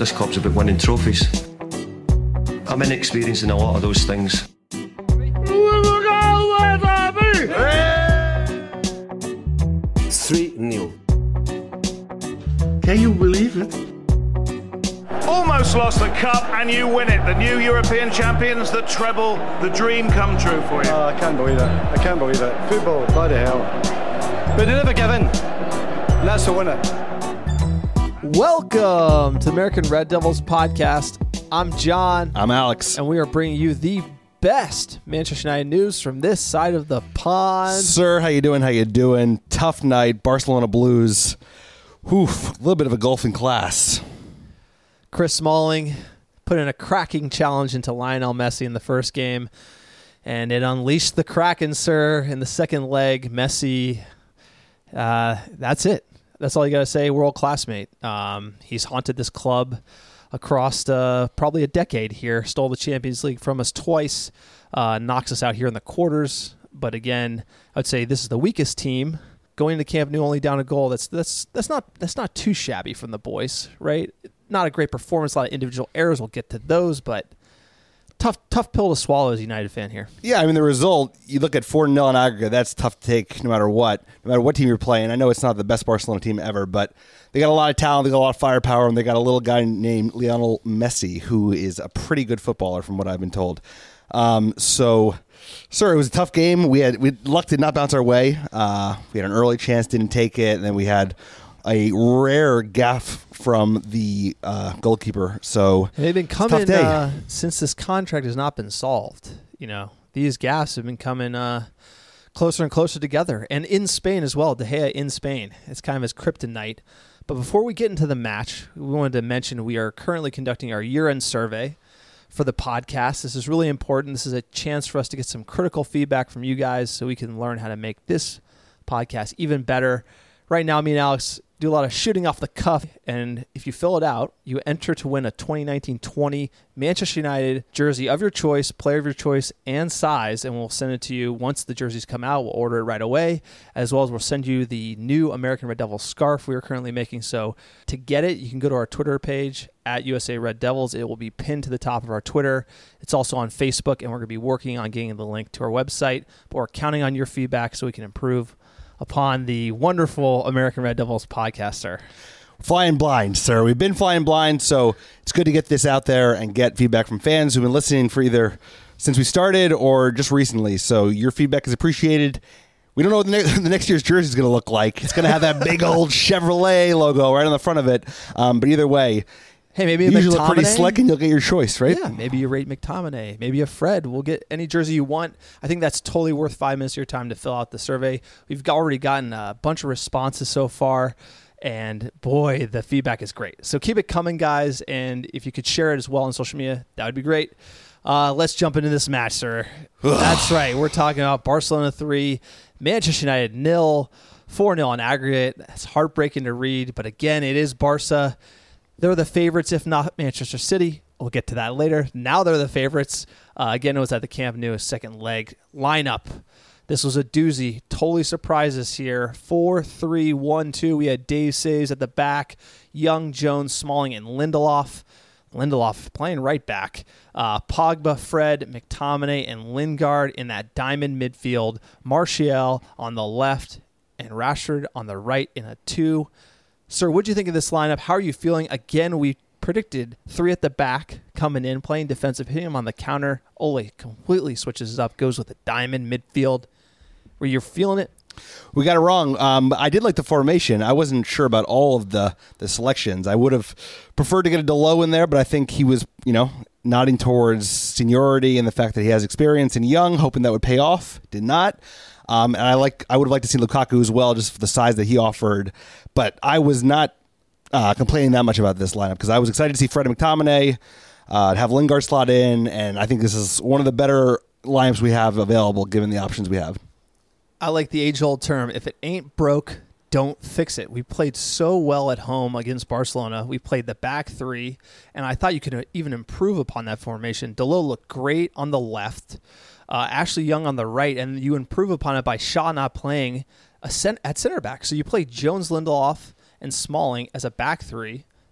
this club's about winning trophies. I'm inexperienced in a lot of those things. 3-0. Can you believe it? Almost lost the cup and you win it. The new European champions, the treble, the dream come true for you. I can't believe it. I can't believe it. Football, bloody hell. But they never give in. And that's the winner. Welcome to the American Red Devils podcast. I'm John. I'm Alex. And we are bringing you the best Manchester United news from this side of the pond. Sir, how you doing? How you doing? Tough night. Barcelona Blues. Oof, a little bit of a golfing class. Chris Smalling put in a cracking challenge into Lionel Messi in the first game, and it unleashed the Kraken, sir, in the second leg. Messi, that's it. That's all you got to say, world classmate. He's haunted this club across probably a decade here, stole the Champions League from us twice, knocks us out here in the quarters. But again, I would say this is the weakest team. Going to Camp Nou only down a goal, that's not too shabby from the boys, right? Not a great performance, a lot of individual errors. We'll get to those, but tough pill to swallow as a United fan here. Yeah, I mean, the result, you look at 4-0 in aggregate, that's tough to take no matter what team you're playing. I know it's not the best Barcelona team ever, but they got a lot of talent, they got a lot of firepower, and they got a little guy named Lionel Messi, who is a pretty good footballer from what I've been told. Sir, it was a tough game. Luck did not bounce our way. We had an early chance, didn't take it, and then we had a rare gaffe from the goalkeeper. So they've been coming since this contract has not been solved. You know, these gaffes have been coming closer and closer together. And in Spain as well, De Gea in Spain. It's kind of his kryptonite. But before we get into the match, we wanted to mention we are currently conducting our year-end survey for the podcast. This is really important. This is a chance for us to get some critical feedback from you guys so we can learn how to make this podcast even better. Right now, me and Alex do a lot of shooting off the cuff, and if you fill it out, you enter to win a 2019-20 Manchester United jersey of your choice, player of your choice, and size, and we'll send it to you once the jerseys come out. We'll order it right away, as well as we'll send you the new American Red Devils scarf we are currently making. So to get it, you can go to our Twitter page at USA Red Devils. It will be pinned to the top of our Twitter. It's also on Facebook, and we're going to be working on getting the link to our website, but we're counting on your feedback so we can improve upon the wonderful American Red Devils podcast, sir. Flying blind, sir. We've been flying blind, so it's good to get this out there and get feedback from fans who've been listening for either since we started or just recently. So your feedback is appreciated. We don't know what the next year's jersey is going to look like. It's going to have that big old Chevrolet logo right on the front of it. But either way, hey, maybe a usually McTominay. Look pretty slick and you'll get your choice, right? Yeah, maybe you rate McTominay. Maybe a Fred. We'll get any jersey you want. I think that's totally worth 5 minutes of your time to fill out the survey. We've already gotten a bunch of responses so far, and boy, the feedback is great. So keep it coming, guys, and if you could share it as well on social media, that would be great. Let's jump into this match, sir. That's right. We're talking about Barcelona 3, Manchester United 0, 4-0 in aggregate. It's heartbreaking to read, but again, it is Barca. They're the favorites, if not Manchester City. We'll get to that later. Now they're the favorites. Again, it was at the Camp Nou second leg lineup. This was a doozy. Totally surprised us here. 4-3-1-2. We had Dave saves at the back. Young, Jones, Smalling, and Lindelof. Lindelof playing right back. Pogba, Fred, McTominay, and Lingard in that diamond midfield. Martial on the left and Rashford on the right in a 2. Sir, what do you think of this lineup? How are you feeling? Again, we predicted 3 at the back coming in, playing defensive, hitting him on the counter. Ole completely switches it up, goes with a diamond midfield. Were you feeling it? We got it wrong. I did like the formation. I wasn't sure about all of the selections. I would have preferred to get a Dalot in there, but I think he was, nodding towards seniority and the fact that he has experience and young, hoping that would pay off. Did not. And I would have liked to see Lukaku as well, just for the size that he offered. But I was not complaining that much about this lineup because I was excited to see Fred and McTominay, have Lingard slot in, and I think this is one of the better lineups we have available given the options we have. I like the age-old term, if it ain't broke, don't fix it. We played so well at home against Barcelona. We played the back 3, and I thought you could even improve upon that formation. Dalot looked great on the left. Ashley Young on the right, and you improve upon it by Shaw not playing at center back. So you play Jones, Lindelof, and Smalling as a back 3,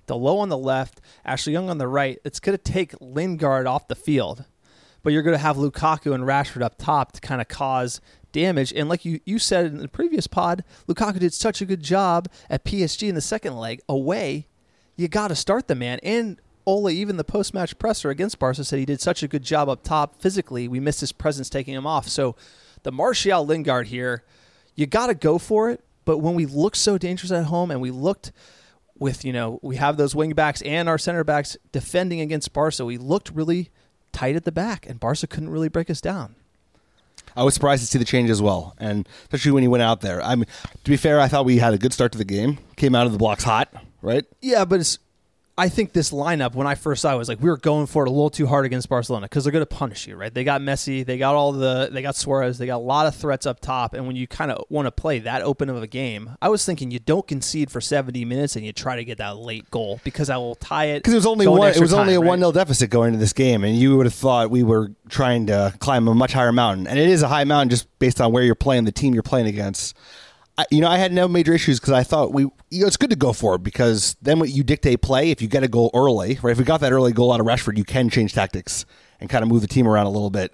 Dalot on the left, Ashley Young on the right. It's going to take Lingard off the field, but you're going to have Lukaku and Rashford up top to kind of cause damage. And like you said in the previous pod, Lukaku did such a good job at PSG in the second leg. Away, you got to start the man. And Ole, even the post-match presser against Barca, said he did such a good job up top physically. We missed his presence taking him off. So the Martial Lingard here, you got to go for it. But when we looked so dangerous at home and we looked with, we have those wing backs and our center backs defending against Barca, we looked really tight at the back, and Barca couldn't really break us down. I was surprised to see the change as well, and especially when he went out there. I mean, to be fair, I thought we had a good start to the game. Came out of the blocks hot, right? Yeah, but I think this lineup, when I first saw it, was like we were going for it a little too hard against Barcelona because they're going to punish you, right? They got Messi, they got Suarez, they got a lot of threats up top, and when you kind of want to play that open of a game, I was thinking you don't concede for 70 minutes and you try to get that late goal because that will tie it. Because it was only a 1-0 deficit going into this game, and you would have thought we were trying to climb a much higher mountain, and it is a high mountain just based on where you're playing, the team you're playing against. I had no major issues because I thought it's good to go for it because then when you dictate play, if you get a goal early, right? If we got that early goal out of Rashford, you can change tactics and kind of move the team around a little bit.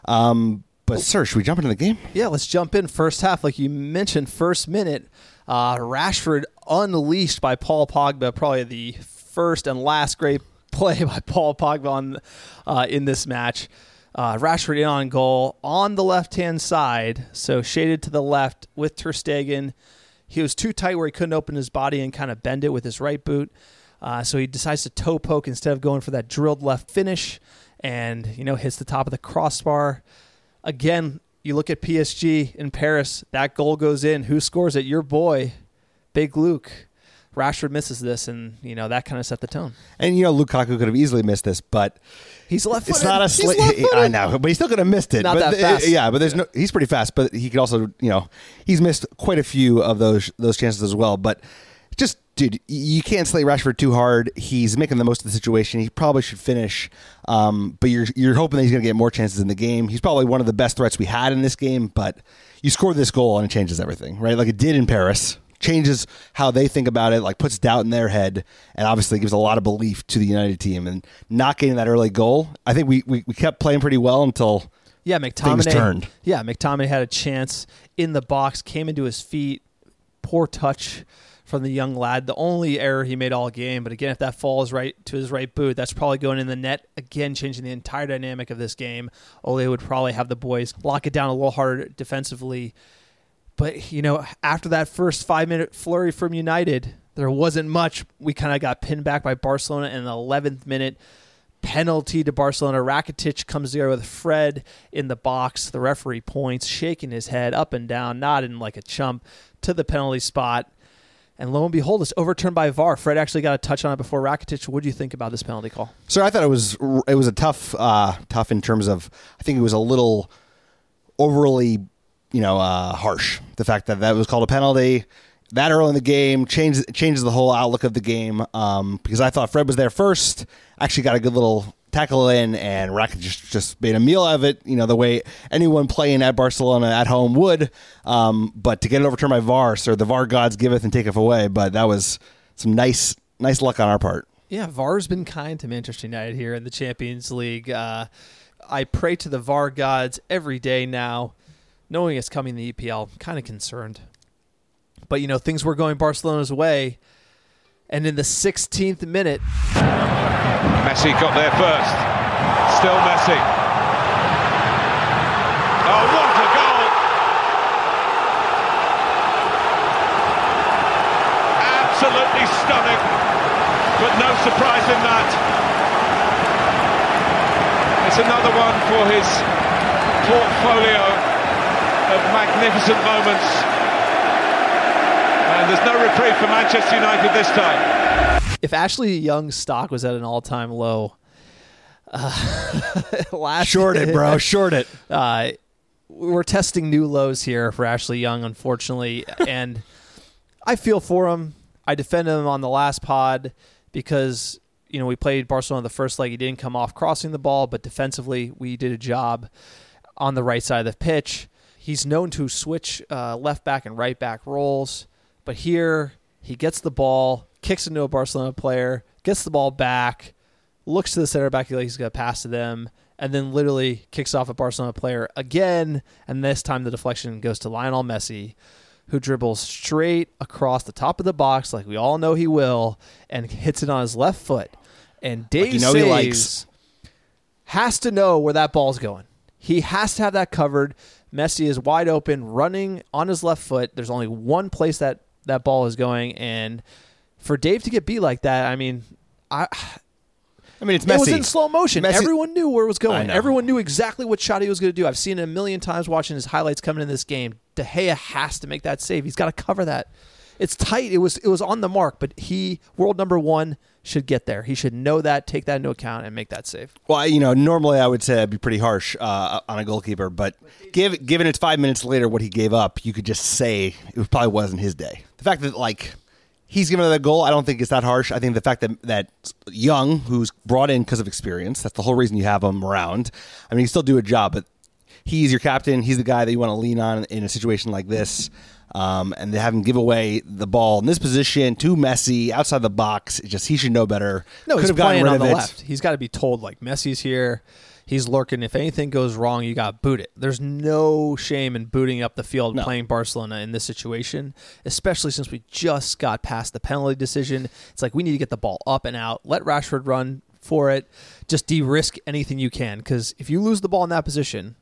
But sir, should we jump into the game? Yeah, let's jump in. First half, like you mentioned, first minute, Rashford unleashed by Paul Pogba, probably the first and last great play by Paul Pogba in this match. Rashford in on goal on the left-hand side, so shaded to the left with Ter Stegen. He was too tight where he couldn't open his body and kind of bend it with his right boot. So he decides to toe poke instead of going for that drilled left finish and, hits the top of the crossbar. Again, you look at PSG in Paris, that goal goes in. Who scores it? Your boy, Big Luke. Rashford misses this, and, that kind of set the tone. And, Lukaku could have easily missed this, but he's left-footed. It's not a I know, but he still could have missed it. Not that fast. Yeah, but he's pretty fast, but he could also, he's missed quite a few of those chances as well. But just, dude, you can't slay Rashford too hard. He's making the most of the situation. He probably should finish, but you're hoping that he's going to get more chances in the game. He's probably one of the best threats we had in this game, but you score this goal and it changes everything, right? Like it did in Paris. Changes how they think about it, like puts doubt in their head, and obviously gives a lot of belief to the United team. And not getting that early goal, I think we kept playing pretty well until things turned. Yeah, McTominay had a chance in the box, came into his feet, poor touch from the young lad. The only error he made all game, but again, if that falls right to his right boot, that's probably going in the net, again changing the entire dynamic of this game. Ole would probably have the boys lock it down a little harder defensively. But, after that first 5-minute flurry from United, there wasn't much. We kind of got pinned back by Barcelona in the 11th minute. Penalty to Barcelona. Rakitic comes there with Fred in the box. The referee points, shaking his head up and down, nodding like a chump to the penalty spot. And lo and behold, it's overturned by VAR. Fred actually got a touch on it before Rakitic. What do you think about this penalty call? So I thought it was a tough in terms of, I think it was a little overly harsh. The fact that was called a penalty that early in the game changes the whole outlook of the game. Because I thought Fred was there first, actually got a good little tackle in, and Rakitic just made a meal of it. The way anyone playing at Barcelona at home would. But to get it overturned by VAR, so the VAR gods giveth and taketh away. But that was some nice luck on our part. Yeah, VAR's been kind to Manchester United here in the Champions League. I pray to the VAR gods every day now. Knowing it's coming in the EPL, I'm kind of concerned. But, things were going Barcelona's way. And in the 16th minute... Messi got there first. Still Messi. Oh, what a goal! Absolutely stunning. But no surprise in that. It's another one for his portfolio of magnificent moments, and there's no reprieve for Manchester United this time. If Ashley Young's stock was at an all-time low, short it, bro, short it. We're testing new lows here for Ashley Young, unfortunately, and I feel for him. I defended him on the last pod because we played Barcelona the first leg. He didn't come off crossing the ball, but defensively we did a job on the right side of the pitch. He's known to switch left back and right back roles, but here He gets the ball, kicks into a Barcelona player, gets the ball back, looks to the center back like he's going to pass to them, and then literally kicks off a Barcelona player again, and this time the deflection goes to Lionel Messi, who dribbles straight across the top of the box like we all know he will, and hits it on his left foot. And Dave Saves has to know where that ball's going. He has to have that covered. Messi is wide open, running on his left foot. There's only one place that ball is going, and for Dave to get beat like that, I mean, it's Messi. It was in slow motion. Messi. Everyone knew where it was going. Everyone knew exactly what shot he was going to do. I've seen it a million times watching his highlights coming in this game. De Gea has to make that save. He's got to cover that. It's tight. It was on the mark, but he, world number one, should get there. He should know that, take that into account, and make that save. Well, normally I would say I'd be pretty harsh on a goalkeeper, but given it's 5 minutes later what he gave up, you could just say it probably wasn't his day. The fact that, he's given that goal, I don't think it's that harsh. I think the fact that Young, who's brought in because of experience, that's the whole reason you have him around. I mean, he still do a job, but he's your captain. He's the guy that you want to lean on in a situation like this. And to have him give away the ball in this position to Messi outside the box, he should know better. No, he's playing on the left. He's got to be told, Messi's here. He's lurking. If anything goes wrong, you got to boot it. There's no shame in booting up the field playing Barcelona in this situation, especially since we just got past the penalty decision. It's we need to get the ball up and out. Let Rashford run for it. Just de-risk anything you can, because if you lose the ball in that position,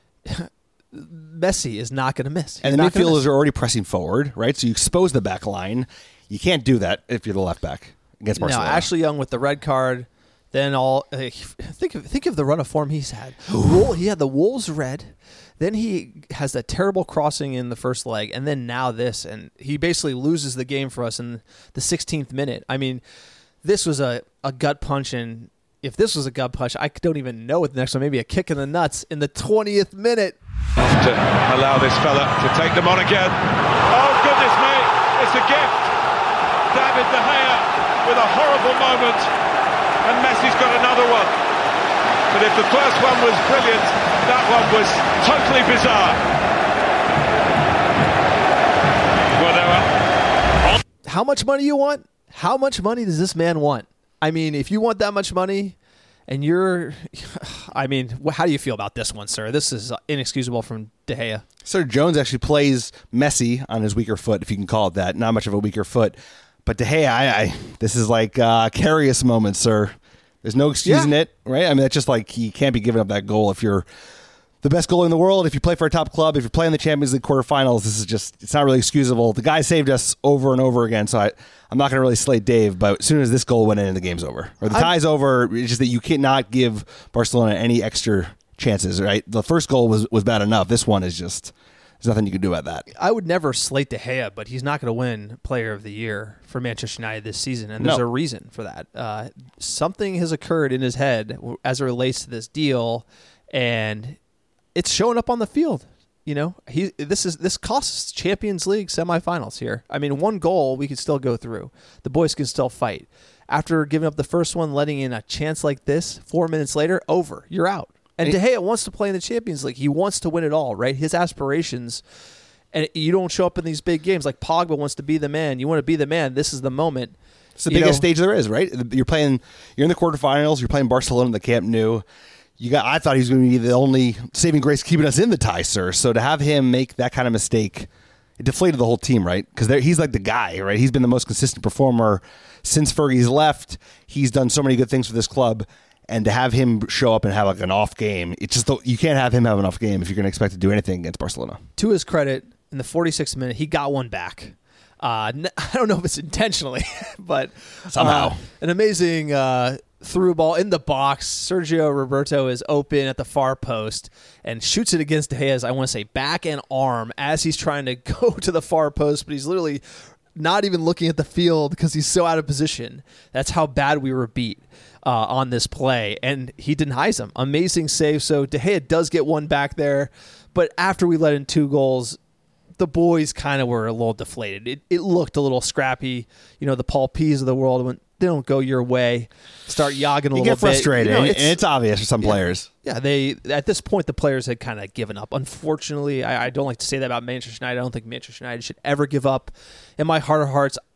Messi is not going to miss. And the midfielders are already pressing forward, right? So you expose the back line. You can't do that if you're the left back against Barcelona. Now, Ashley Young with the red card. Then think of the run of form he's had. He had the Wolves red. Then he has that terrible crossing in the first leg, and then now this, and he basically loses the game for us in the 16th minute. I mean, this was a gut punch, and if this was a gut punch, I don't even know what the next one. Maybe a kick in the nuts in the 20th minute. To allow this fella to take them on again. Oh, goodness me, it's a gift. David De Gea with a horrible moment, and Messi's got another one. But if the first one was brilliant, that one was totally bizarre. Whatever. How much money you want? How much money does this man want? I mean, if you want that much money and how do you feel about this one, sir? This is inexcusable from De Gea. Sir Jones actually plays Messi on his weaker foot, if you can call it that. Not much of a weaker foot. But De Gea, this is Karius moment, sir. There's no excusing it, right? I mean, that's just he can't be giving up that goal if you're the best goalie in the world. If you play for a top club, if you're playing the Champions League quarterfinals, this is it's not really excusable. The guy saved us over and over again, so I'm not going to really slate Dave, but as soon as this goal went in, the game's over. Or the tie's over, it's just that you cannot give Barcelona any extra chances, right? The first goal was bad enough. This one is there's nothing you can do about that. I would never slate De Gea, but he's not going to win Player of the Year for Manchester United this season, and there's a reason for that. Something has occurred in his head as it relates to this deal, and it's showing up on the field. This costs Champions League semifinals here. I mean, one goal we could still go through. The boys can still fight. After giving up the first one, letting in a chance like this, 4 minutes later, over. You're out. And De Gea wants to play in the Champions League. He wants to win it all, right? His aspirations, and you don't show up in these big games. Like Pogba wants to be the man. You want to be the man. This is the moment. It's the biggest stage there is, right? You're in the quarterfinals. You're playing Barcelona in the Camp Nou. I thought he was going to be the only saving grace keeping us in the tie, sir. So to have him make that kind of mistake, it deflated the whole team, right? Because he's the guy, right? He's been the most consistent performer since Fergie's left. He's done so many good things for this club. And to have him show up and have an off game, you can't have him have an off game if you're going to expect to do anything against Barcelona. To his credit, in the 46th minute, he got one back. I don't know if it's intentionally, but somehow an amazing through ball in the box. Sergio Roberto is open at the far post and shoots it against De Gea's, I want to say, back and arm as he's trying to go to the far post, but he's literally not even looking at the field because he's so out of position. That's how bad we were beat on this play, and he denies him. Amazing save. So De Gea does get one back there, but after we let in 2 goals, the boys kind of were a little deflated. It looked a little scrappy. The Paul P's of the world, when they don't go your way, start yogging a little bit. You get frustrated, and it's obvious for some players. Yeah, at this point, the players had kind of given up. Unfortunately, I don't like to say that about Manchester United. I don't think Manchester United should ever give up. In my heart of hearts,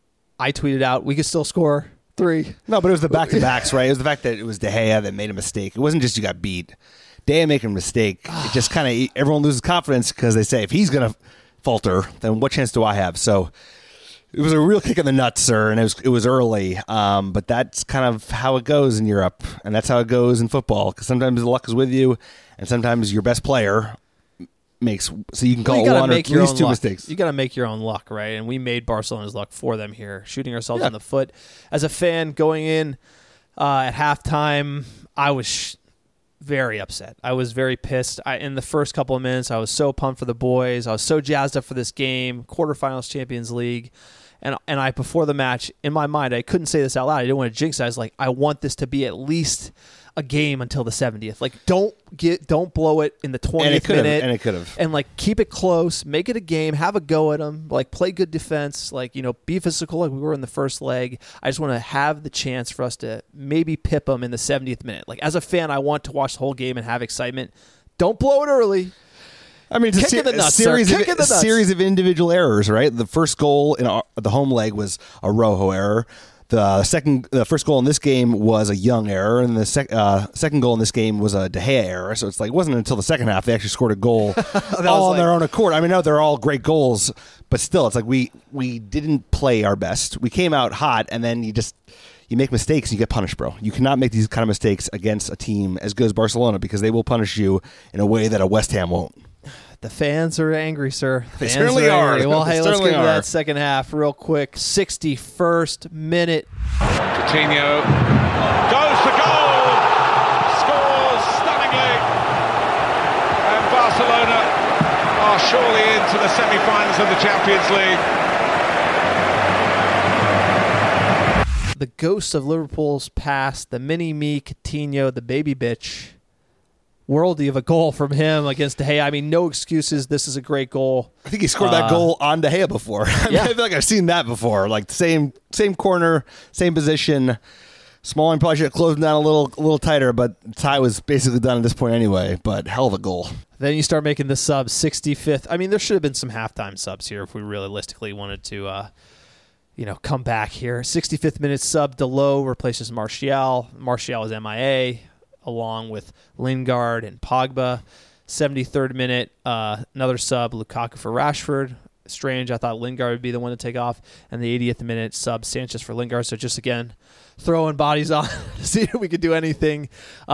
I tweeted out, we could still score 3. No, but it was the back-to-backs, right? It was the fact that it was De Gea that made a mistake. It wasn't just you got beat. De Gea making a mistake. It just kind of, everyone loses confidence because they say, if he's going to falter, then what chance do I have? So it was a real kick in the nuts, sir, and it was early. But that's kind of how it goes in Europe, and that's how it goes in football. Because sometimes the luck is with you, and sometimes your best player makes, so you can call one or at least 2 mistakes. You got to make your own luck, right? And we made Barcelona's luck for them here, shooting ourselves in the foot. As a fan going in at halftime, I was very upset. I was very pissed. In the first couple of minutes, I was so pumped for the boys. I was so jazzed up for this game, quarterfinals, Champions League. And I, before the match, in my mind, I couldn't say this out loud. I didn't want to jinx it. I was like, I want this to be at least a game until the 70th. Like, don't blow it in the 20th minute. And it could have. And, like, keep it close. Make it a game. Have a go at them. Like, play good defense. Like, be physical like we were in the first leg. I just want to have the chance for us to maybe pip them in the 70th minute. Like, as a fan, I want to watch the whole game and have excitement. Don't blow it early. I mean, it's a series of individual errors, right? The first goal in the home leg was a Rojo error. The first goal in this game was a Young error, and the second goal in this game was a De Gea error. So it's like it wasn't until the second half they actually scored a goal all on their own accord. I mean, no, they're all great goals, but still, it's like we didn't play our best. We came out hot, and then you make mistakes and you get punished, bro. You cannot make these kind of mistakes against a team as good as Barcelona because they will punish you in a way that a West Ham won't. The fans are angry, sir. They certainly are. Well, hey, let's get to that second half real quick. 61st minute. Coutinho goes to goal, scores stunningly, and Barcelona are surely into the semi-finals of the Champions League. The ghost of Liverpool's past, the mini-me Coutinho, the baby bitch. Worldy of a goal from him against De Gea. I mean, no excuses. This is a great goal. I think he scored that goal on De Gea before. I feel like I've seen that before. Like same corner, same position. Smalling probably should have closed him down a little tighter, but the tie was basically done at this point anyway. But hell of a goal. Then you start making the subs. 65th. I mean, there should have been some halftime subs here if we realistically wanted to, come back here. 65th minute sub. Delo replaces Martial. Martial is MIA. Along with Lingard and Pogba. 73rd minute, another sub, Lukaku for Rashford. Strange, I thought Lingard would be the one to take off. And the 80th minute sub, Sanchez for Lingard. So just, again, throwing bodies on to see if we could do anything.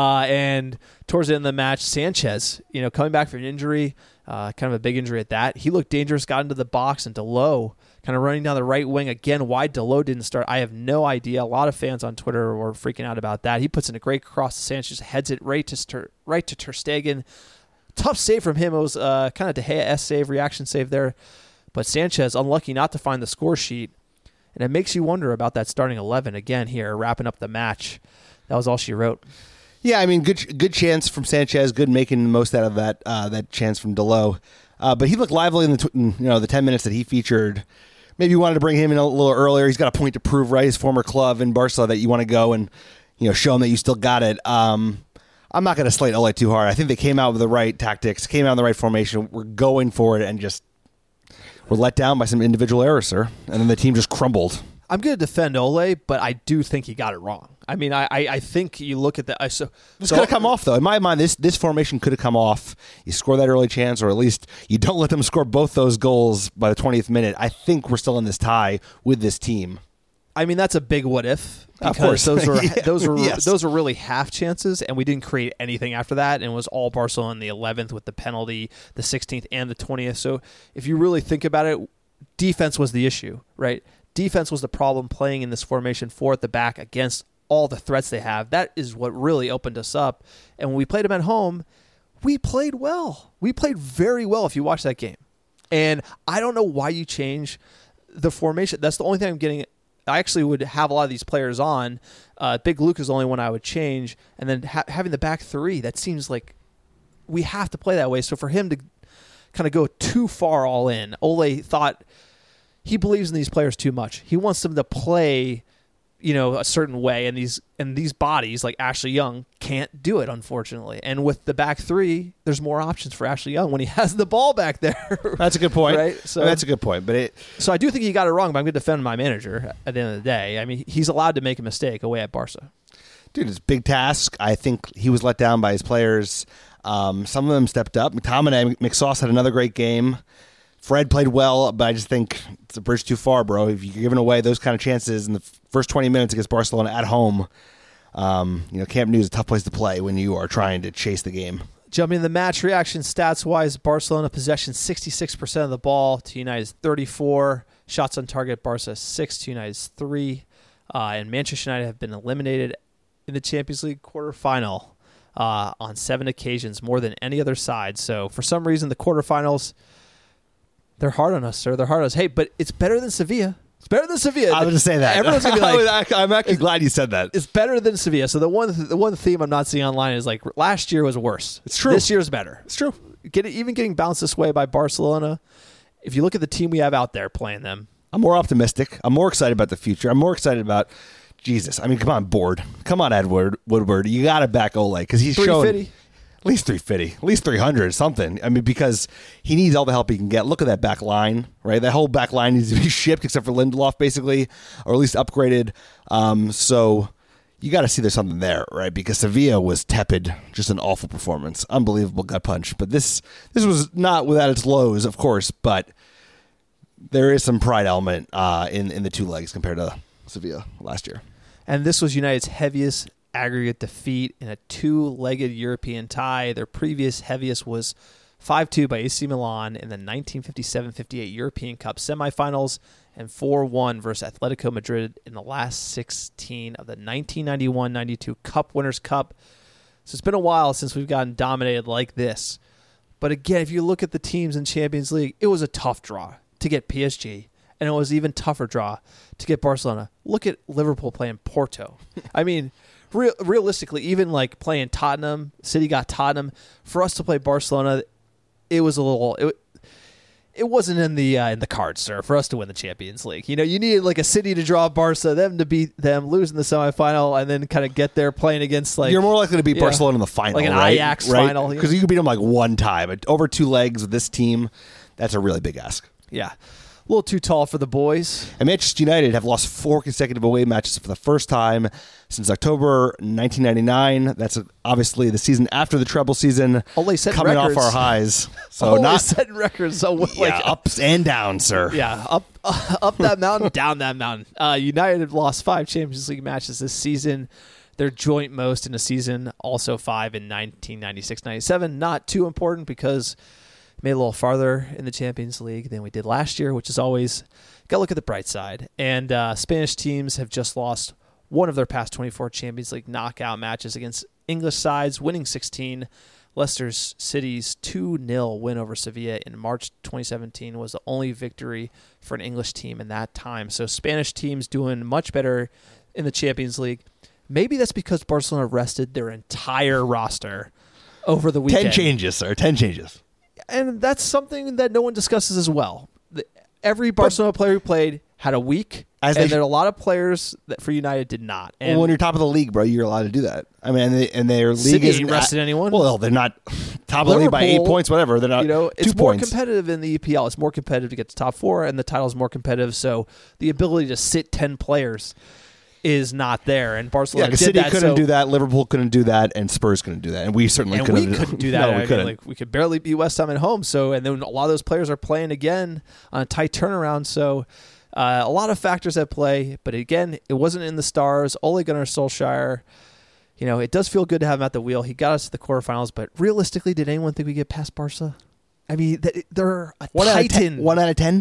And towards the end of the match, Sanchez, coming back from an injury, kind of a big injury at that. He looked dangerous, got into the box, and Delo kind of running down the right wing. Again, why Delo didn't start, I have no idea. A lot of fans on Twitter were freaking out about that. He puts in a great cross to Sanchez, heads it right to Ter Stegen. Tough save from him. It was kind of De Gea-esque save, reaction save there. But Sanchez, unlucky not to find the score sheet. And it makes you wonder about that starting 11 again here, wrapping up the match. That was all she wrote. Yeah, I mean, good chance from Sanchez. Good making the most out of that chance from Delo. But he looked lively in the 10 minutes that he featured. Maybe you wanted to bring him in a little earlier. He's got a point to prove, right? His former club in Barca that you want to go and show him that you still got it. I'm not going to slate Ole too hard. I think they came out with the right tactics, came out in the right formation. We're going for it and just were let down by some individual errors, sir. And then the team just crumbled. I'm going to defend Ole, but I do think he got it wrong. I mean, I think you look at that. This could have come off, though. In my mind, this formation could have come off. You score that early chance, or at least you don't let them score both those goals by the 20th minute. I think we're still in this tie with this team. I mean, that's a big what if. Of course. Those were really half chances, and we didn't create anything after that, and it was all Barcelona in the 11th with the penalty, the 16th, and the 20th. So if you really think about it, defense was the issue, right? Defense was the problem playing in this formation 4 at the back against all the threats they have. That is what really opened us up. And when we played them at home, we played well. We played very well if you watch that game. And I don't know why you change the formation. That's the only thing I'm getting. I actually would have a lot of these players on. Big Luke is the only one I would change. And then having the back 3, that seems like we have to play that way. So for him to kind of go too far all in, Ole thought he believes in these players too much. He wants them to play a certain way, and these bodies like Ashley Young can't do it, unfortunately. And with the back three, there's more options for Ashley Young when he has the ball back there. That's a good point. Right? So that's a good point. So I do think he got it wrong, but I'm going to defend my manager at the end of the day. I mean, he's allowed to make a mistake away at Barca. Dude, it's a big task. I think he was let down by his players. Some of them stepped up. McTominay, McSauce had another great game. Fred played well, but I just think it's a bridge too far, bro. If you're giving away those kind of chances in the first 20 minutes against Barcelona at home, Camp Nou is a tough place to play when you are trying to chase the game. Jumping in the match reaction stats-wise, Barcelona possession 66% of the ball to United's 34. Shots on target, Barca 6 to United's 3. And Manchester United have been eliminated in the Champions League quarterfinal on 7 occasions, more than any other side. So for some reason, the quarterfinals... They're hard on us, sir. They're hard on us. Hey, but it's better than Sevilla. It's better than Sevilla. I was going to say that. Everyone's going to be like... I'm actually glad you said that. It's better than Sevilla. So the one theme I'm not seeing online is like last year was worse. It's true. This year's better. It's true. Even getting bounced this way by Barcelona, if you look at the team we have out there playing them... I'm more optimistic. I'm more excited about the future. I'm more excited about... Jesus. I mean, come on, board. Come on, Edward Woodward. You got to back Ole because he's showing... At least 350, at least 300, something. I mean, because he needs all the help he can get. Look at that back line, right? That whole back line needs to be shipped, except for Lindelof, basically, or at least upgraded. So you got to see there's something there, right? Because Sevilla was tepid, just an awful performance, unbelievable gut punch. But this was not without its lows, of course. But there is some pride element in the two legs compared to Sevilla last year. And this was United's heaviest aggregate defeat in a two-legged European tie. Their previous heaviest was 5-2 by AC Milan in the 1957-58 European Cup semifinals and 4-1 versus Atletico Madrid in the last 16 of the 1991-92 Cup Winners' Cup. So it's been a while since we've gotten dominated like this. But again, if you look at the teams in Champions League, it was a tough draw to get PSG, and it was an even tougher draw to get Barcelona. Look at Liverpool playing Porto. I mean... Realistically, even like playing Tottenham, City got Tottenham. For us to play Barcelona, it was a little. It wasn't in the cards, sir. For us to win the Champions League, you needed like a City to draw Barca, them to beat them, lose in the semifinal, and then kind of get there playing against like. You're more likely to beat Barcelona in the final, like an right? Ajax final, because you could beat them like one time, but over two legs with this team, that's a really big ask. Yeah. A little too tall for the boys. And Manchester United have lost 4 consecutive away matches for the first time since October 1999. That's obviously the season after the treble season. Ole set coming records. off our highs. So Ole not setting records. So ups and downs, sir. Yeah, up that mountain, down that mountain. United have lost 5 Champions League matches this season. Their joint most in a season, also 5 in 1996-97. Not too important because... made a little farther in the Champions League than we did last year, which is always got to look at the bright side. And Spanish teams have just lost one of their past 24 Champions League knockout matches against English sides, winning 16. Leicester City's 2-0 win over Sevilla in March 2017 was the only victory for an English team in that time. So Spanish teams doing much better in the Champions League. Maybe that's because Barcelona rested their entire roster over the weekend. 10 changes, sir. 10 changes. And that's something that no one discusses as well. Every Barcelona player who played had a week, and there are a lot of players that for United did not. And when you're top of the league, bro, you're allowed to do that. I mean, and their league City isn't ain't rested anyone. Well, they're not top of the league by 8 points, whatever. They're not. It's 2 more points. competitive in the EPL. It's more competitive to get to top 4, and the title's more competitive. So the ability to sit 10 players is not there, and Barcelona did City that. couldn't do that, Liverpool couldn't do that, and Spurs couldn't do that, and we certainly couldn't. We couldn't do that. No, we couldn't. We could barely beat West Ham at home. So, and then a lot of those players are playing again on a tight turnaround. So, a lot of factors at play. But again, it wasn't in the stars. Ole Gunnar Solskjaer. It does feel good to have him at the wheel. He got us to the quarterfinals, but realistically, did anyone think we get past Barca? I mean, they're a titan. 1 out of 10.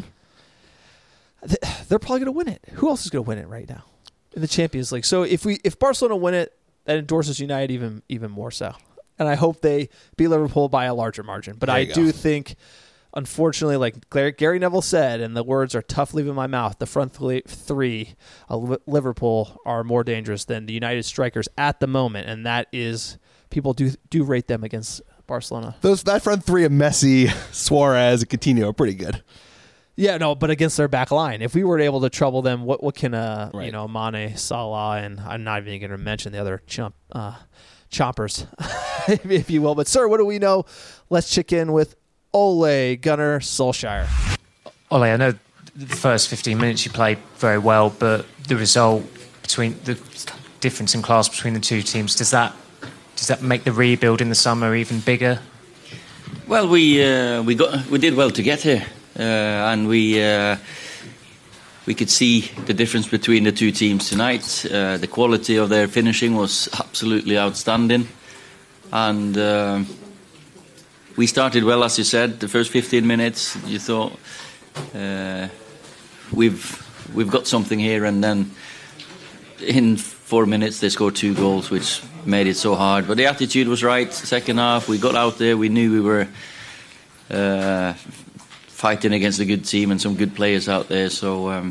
They're probably going to win it. Who else is going to win it right now? In the Champions League. So if Barcelona win it, that endorses United even more so. And I hope they beat Liverpool by a larger margin. But I do think, unfortunately, like Gary Neville said, and the words are tough leaving my mouth, the front three of Liverpool are more dangerous than the United strikers at the moment. And that is, people do rate them against Barcelona. That front three of Messi, Suarez, and Coutinho are pretty good. Yeah, no, but against their back line, if we were able to trouble them, what can Right. Mane, Salah, and I'm not even going to mention the other chompers, if you will. But sir, what do we know? Let's check in with Ole Gunnar Solskjaer. Ole, I know the first 15 minutes you played very well, but the result between the difference in class between the two teams, does that make the rebuild in the summer even bigger? Well, we did well to get here, and we could see the difference between the two teams tonight. The quality of their finishing was absolutely outstanding, and we started well, as you said. The first 15 minutes, you thought we've got something here, and then in 4 minutes they scored 2 goals, which made it so hard. But the attitude was right. Second half, we got out there. We knew we were fighting against a good team and some good players out there. So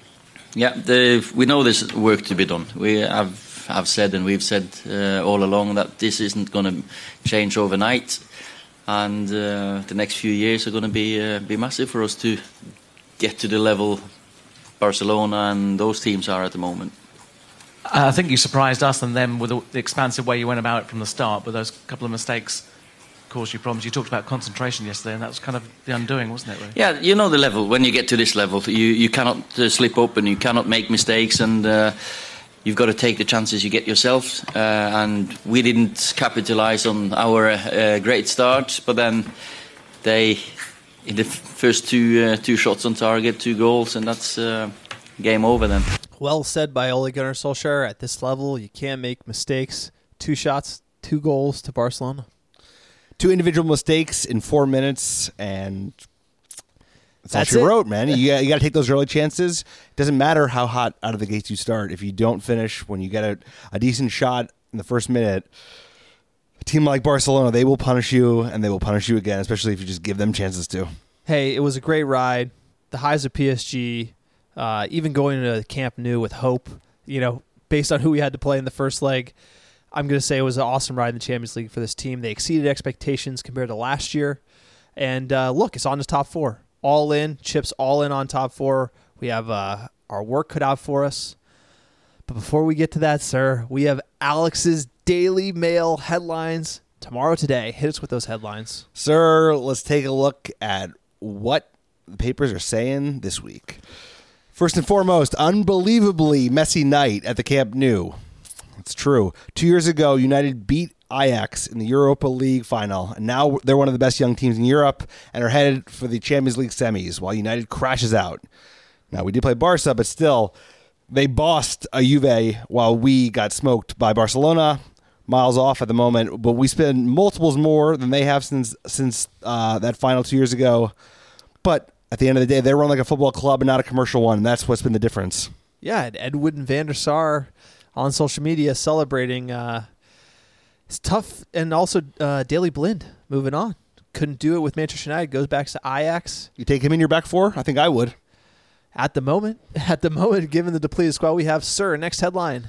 we know there's work to be done. I've said, and we've said all along, that this isn't going to change overnight, and the next few years are going to be massive for us to get to the level Barcelona and those teams are at the moment. I think you surprised us and them with the expansive way you went about it from the start, but those couple of mistakes caused you problems. You talked about concentration yesterday, and that was kind of the undoing, wasn't it, really? Yeah, you know the level. When you get to this level, you cannot slip up and you cannot make mistakes, and you've got to take the chances you get yourself. And we didn't capitalise on our great start, but then they, in the first two shots on target, 2 goals, and that's game over then. Well said by Ole Gunnar Solskjaer. At this level, you can't make mistakes. 2 shots, 2 goals to Barcelona. 2 individual mistakes in 4 minutes, and that's it. all she wrote, man. You got to take those early chances. It doesn't matter how hot out of the gates you start. If you don't finish when you get a decent shot in the first minute, a team like Barcelona, they will punish you, and they will punish you again, especially if you just give them chances to. Hey, it was a great ride. The highs of PSG, even going into Camp Nou with hope, based on who we had to play in the first leg. I'm going to say it was an awesome ride in the Champions League for this team. They exceeded expectations compared to last year. And look, it's on to top 4. All in, chips all in on top 4. We have our work cut out for us. But before we get to that, sir, we have Alex's Daily Mail headlines tomorrow today. Hit us with those headlines. Sir, let's take a look at what the papers are saying this week. First and foremost, unbelievably messy night at the Camp Nou. It's true. 2 years ago, United beat Ajax in the Europa League final, and now they're one of the best young teams in Europe and are headed for the Champions League semis while United crashes out. Now, we did play Barca, but still, they bossed a Juve while we got smoked by Barcelona, miles off at the moment, but we spend multiples more than they have since that final 2 years ago. But at the end of the day, they run like a football club and not a commercial one, and that's what's been the difference. Yeah, and Edwin van der Sar on social media celebrating. It's tough, and also Daley Blind moving on. Couldn't do it with Manchester United. Goes back to Ajax. You take him in your back 4? I think I would. At the moment, given the depleted squad we have, sir, next headline.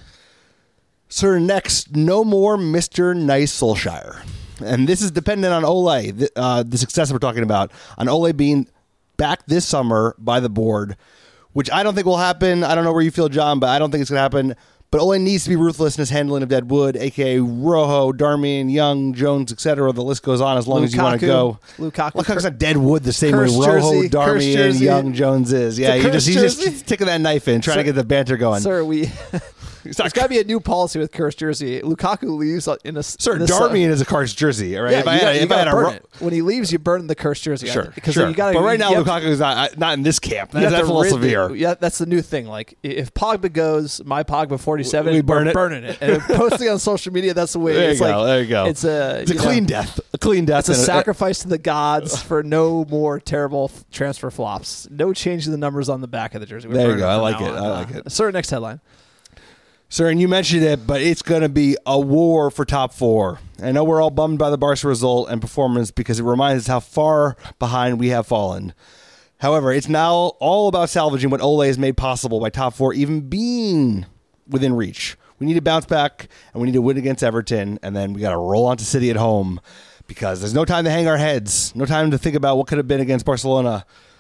Sir, next, no more Mr. Nice Solskjaer. And this is dependent on Ole, the success we're talking about, on Ole being back this summer by the board, which I don't think will happen. I don't know where you feel, John, but I don't think it's going to happen. But Ole needs to be ruthless in his handling of dead wood, a.k.a. Rojo, Darmian, Young, Jones, etc. The list goes on as long as you want to go. Lukaku's not dead wood the same way Rojo, Darmian, Young, Jones is. Yeah, he's just sticking that knife in, trying to get the banter going. Sir, there's got to be a new policy with cursed jersey. Lukaku leaves in a... Sir, Darmian is a cursed jersey, all right? Yeah, when he leaves, you burn the cursed jersey. Sure. But right now, Lukaku is not in this camp. That's a little severe. Yeah, that's the new thing. Like, if Pogba goes, my Pogba 47, we burning it. And posting on social media, that's the way there you go. It's a clean death. A clean death. It's a sacrifice to the gods for no more terrible transfer flops. No change in the numbers on the back of the jersey. There you go. I like it. Sir, next headline. Sir, and you mentioned it, but it's going to be a war for top 4. I know we're all bummed by the Barca result and performance because it reminds us how far behind we have fallen. However, it's now all about salvaging what Ole has made possible by top 4 even being within reach. We need to bounce back, and we need to win against Everton, and then we got to roll on to City at home because there's no time to hang our heads, no time to think about what could have been against Barcelona.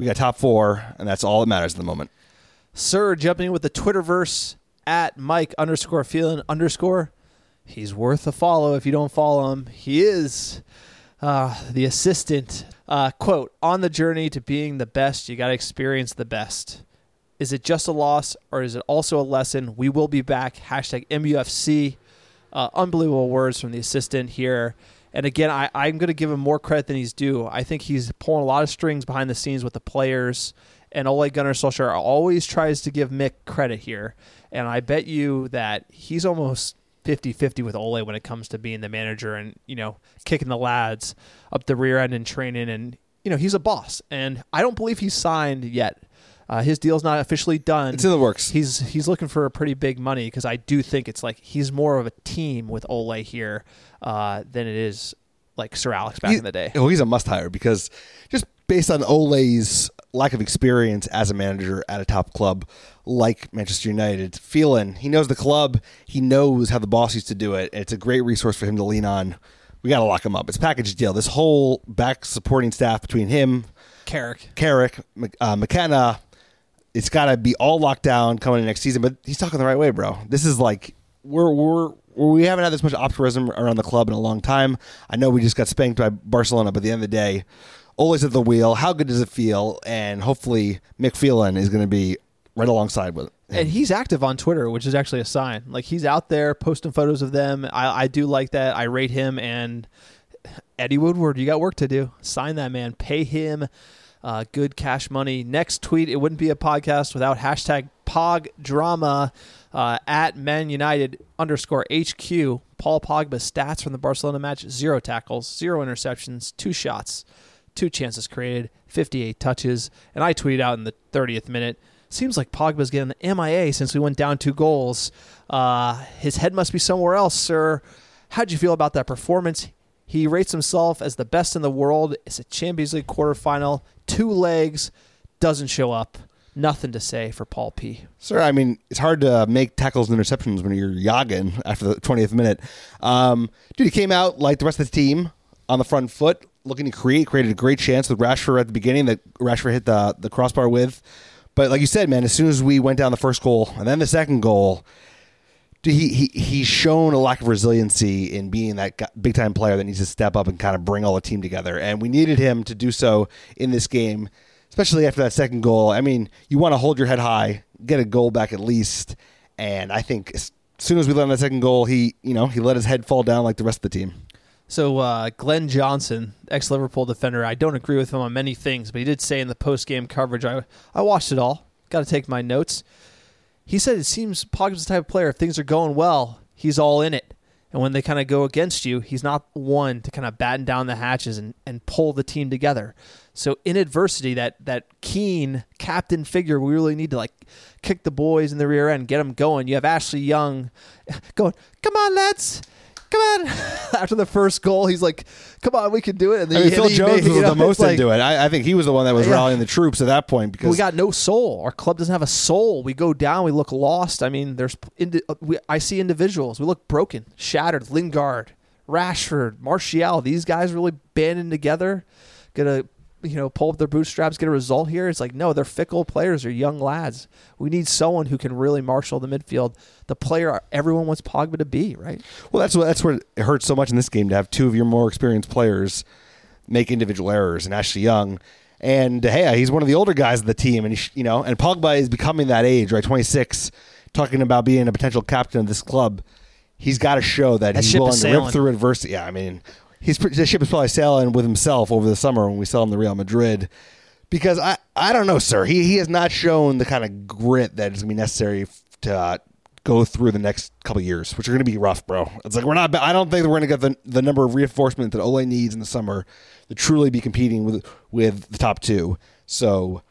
We got top 4, and that's all that matters at the moment. Sir, jumping in with the Twitterverse at Mike_Phelan_. He's worth a follow if you don't follow him. He is the assistant. Quote, on the journey to being the best, you got to experience the best. Is it just a loss, or is it also a lesson? We will be back. #MUFC. Unbelievable words from the assistant here. And again, I'm going to give him more credit than he's due. I think he's pulling a lot of strings behind the scenes with the players. And Ole Gunnar Solskjaer always tries to give Mick credit here. And I bet you that he's almost 50-50 with Ole when it comes to being the manager and, kicking the lads up the rear end and training. And, he's a boss. And I don't believe he's signed yet. His deal's not officially done. It's in the works. He's looking for a pretty big money because I do think it's like he's more of a team with Ole here than it is like Sir Alex back in the day. Oh, he's a must-hire because just based on Ole's lack of experience as a manager at a top club like Manchester United, Phelan, he knows the club. He knows how the boss used to do it. And it's a great resource for him to lean on. We got to lock him up. It's a package deal. This whole back supporting staff between him, Carrick, McKenna, it's got to be all locked down coming in next season. But he's talking the right way, bro. This is like we haven't had this much optimism around the club in a long time. I know we just got spanked by Barcelona, but at the end of the day, Ole's at the wheel. How good does it feel? And hopefully Mick Phelan is going to be right alongside with it. And he's active on Twitter, which is actually a sign. Like, he's out there posting photos of them. I do like that. I rate him. And Eddie Woodward, you got work to do. Sign that man. Pay him good cash money. Next tweet, it wouldn't be a podcast without #PogDrama at ManUnited_HQ. Paul Pogba stats from the Barcelona match: 0 tackles, 0 interceptions, 2 shots, 2 chances created, 58 touches. And I tweeted out in the 30th minute, seems like Pogba's getting MIA since we went down 2 goals. His head must be somewhere else, sir. How'd you feel about that performance? He rates himself as the best in the world. It's a Champions League quarterfinal, 2 legs, doesn't show up. Nothing to say for Paul P. Sir, I mean, it's hard to make tackles and interceptions when you're jogging after the 20th minute. Dude, he came out like the rest of the team on the front foot, looking to created a great chance with Rashford at the beginning that Rashford hit the crossbar with. But like you said, man, as soon as we went down the first goal and then the second goal, he's shown a lack of resiliency in being that big-time player that needs to step up and kind of bring all the team together. And we needed him to do so in this game, especially after that second goal. I mean, you want to hold your head high, get a goal back at least. And I think as soon as we let him that second goal, he let his head fall down like the rest of the team. So Glenn Johnson, ex-Liverpool defender, I don't agree with him on many things, but he did say in the post-game coverage, I watched it all, got to take my notes. He said it seems Pogba's the type of player, if things are going well, he's all in it. And when they kind of go against you, he's not one to kind of batten down the hatches and pull the team together. So in adversity, that keen captain figure, we really need to like kick the boys in the rear end, get them going. You have Ashley Young going, come on, lads. Come on. After the first goal, he's like, come on, we can do it. And then Phil Jones was the most into it. I think he was the one that was rallying the troops at that point. Because we got no soul. Our club doesn't have a soul. We go down. We look lost. I mean, I see individuals. We look broken, shattered. Lingard, Rashford, Martial. These guys really banding together. Going to pull up their bootstraps, get a result here. It's like, no, they're fickle players. They're young lads. We need someone who can really marshal the midfield. The player everyone wants Pogba to be, right? Well, that's what it hurts so much in this game, to have 2 of your more experienced players make individual errors. And Ashley Young, and hey, he's one of the older guys of the team, and and Pogba is becoming that age, right? 26, talking about being a potential captain of this club. He's got to show that he's willing to rip through adversity. Yeah, I mean, the ship is probably sailing with himself over the summer when we sell him to Real Madrid. Because I don't know, sir. He has not shown the kind of grit that is going to be necessary to go through the next couple of years, which are going to be rough, bro. It's like I don't think that we're going to get the number of reinforcement that Ole needs in the summer to truly be competing with the top 2. So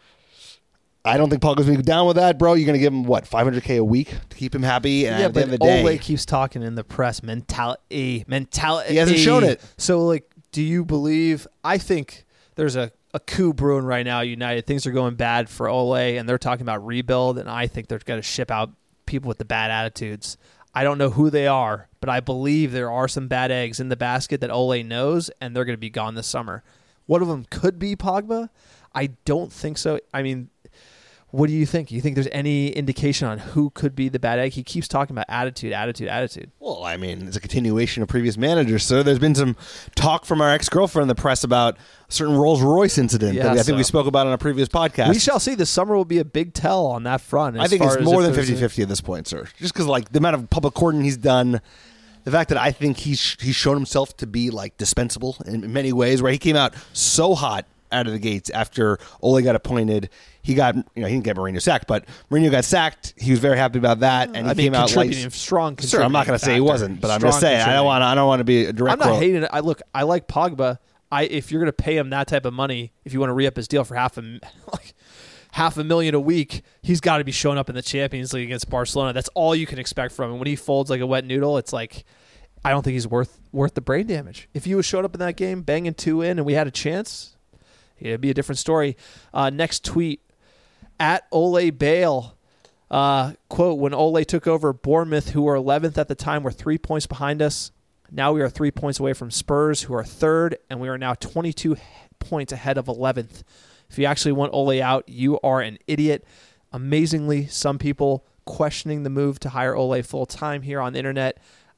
I don't think Pogba's going to go down with that, bro. You're going to give him, what, $500K a week to keep him happy? And at the end of the day, Ole keeps talking in the press, mentality. He hasn't shown it. So, like, do you believe – I think there's a coup brewing right now at United. Things are going bad for Ole, and they're talking about rebuild, and I think they're going to ship out people with the bad attitudes. I don't know who they are, but I believe there are some bad eggs in the basket that Ole knows, and they're going to be gone this summer. One of them could be Pogba. I don't think so. I mean, what do you think? You think there's any indication on who could be the bad egg? He keeps talking about attitude. Well, I mean, it's a continuation of previous managers, so there's been some talk from our ex-girlfriend in the press about a certain Rolls-Royce incident that I think we spoke about on a previous podcast. We shall see. This summer will be a big tell on that front. I think it's more than 50-50 at this point, sir. Just because, like, the amount of public courting he's done, the fact that I think he's shown himself to be, like, dispensable in many ways, where he came out so hot out of the gates after Ole got appointed. He got, he didn't get Mourinho sacked, but Mourinho got sacked. He was very happy about that, and he came out like strong. Sure, I'm not going to say he wasn't, but I'm just saying I don't want to be a direct. I'm not hating it. I like Pogba. If you're going to pay him that type of money, if you want to re-up his deal for $500,000 a week, he's got to be showing up in the Champions League against Barcelona. That's all you can expect from him. When he folds like a wet noodle, it's like, I don't think he's worth the brain damage. If he was showing up in that game, banging 2 in, and we had a chance, it'd be a different story. Next tweet, at Ole Bale, quote, when Ole took over Bournemouth, who were 11th at the time, were 3 points behind us. Now we are 3 points away from Spurs, who are 3rd, and we are now 22 points ahead of 11th. If you actually want Ole out, you are an idiot. Amazingly, some people questioning the move to hire Ole full-time here on the internet.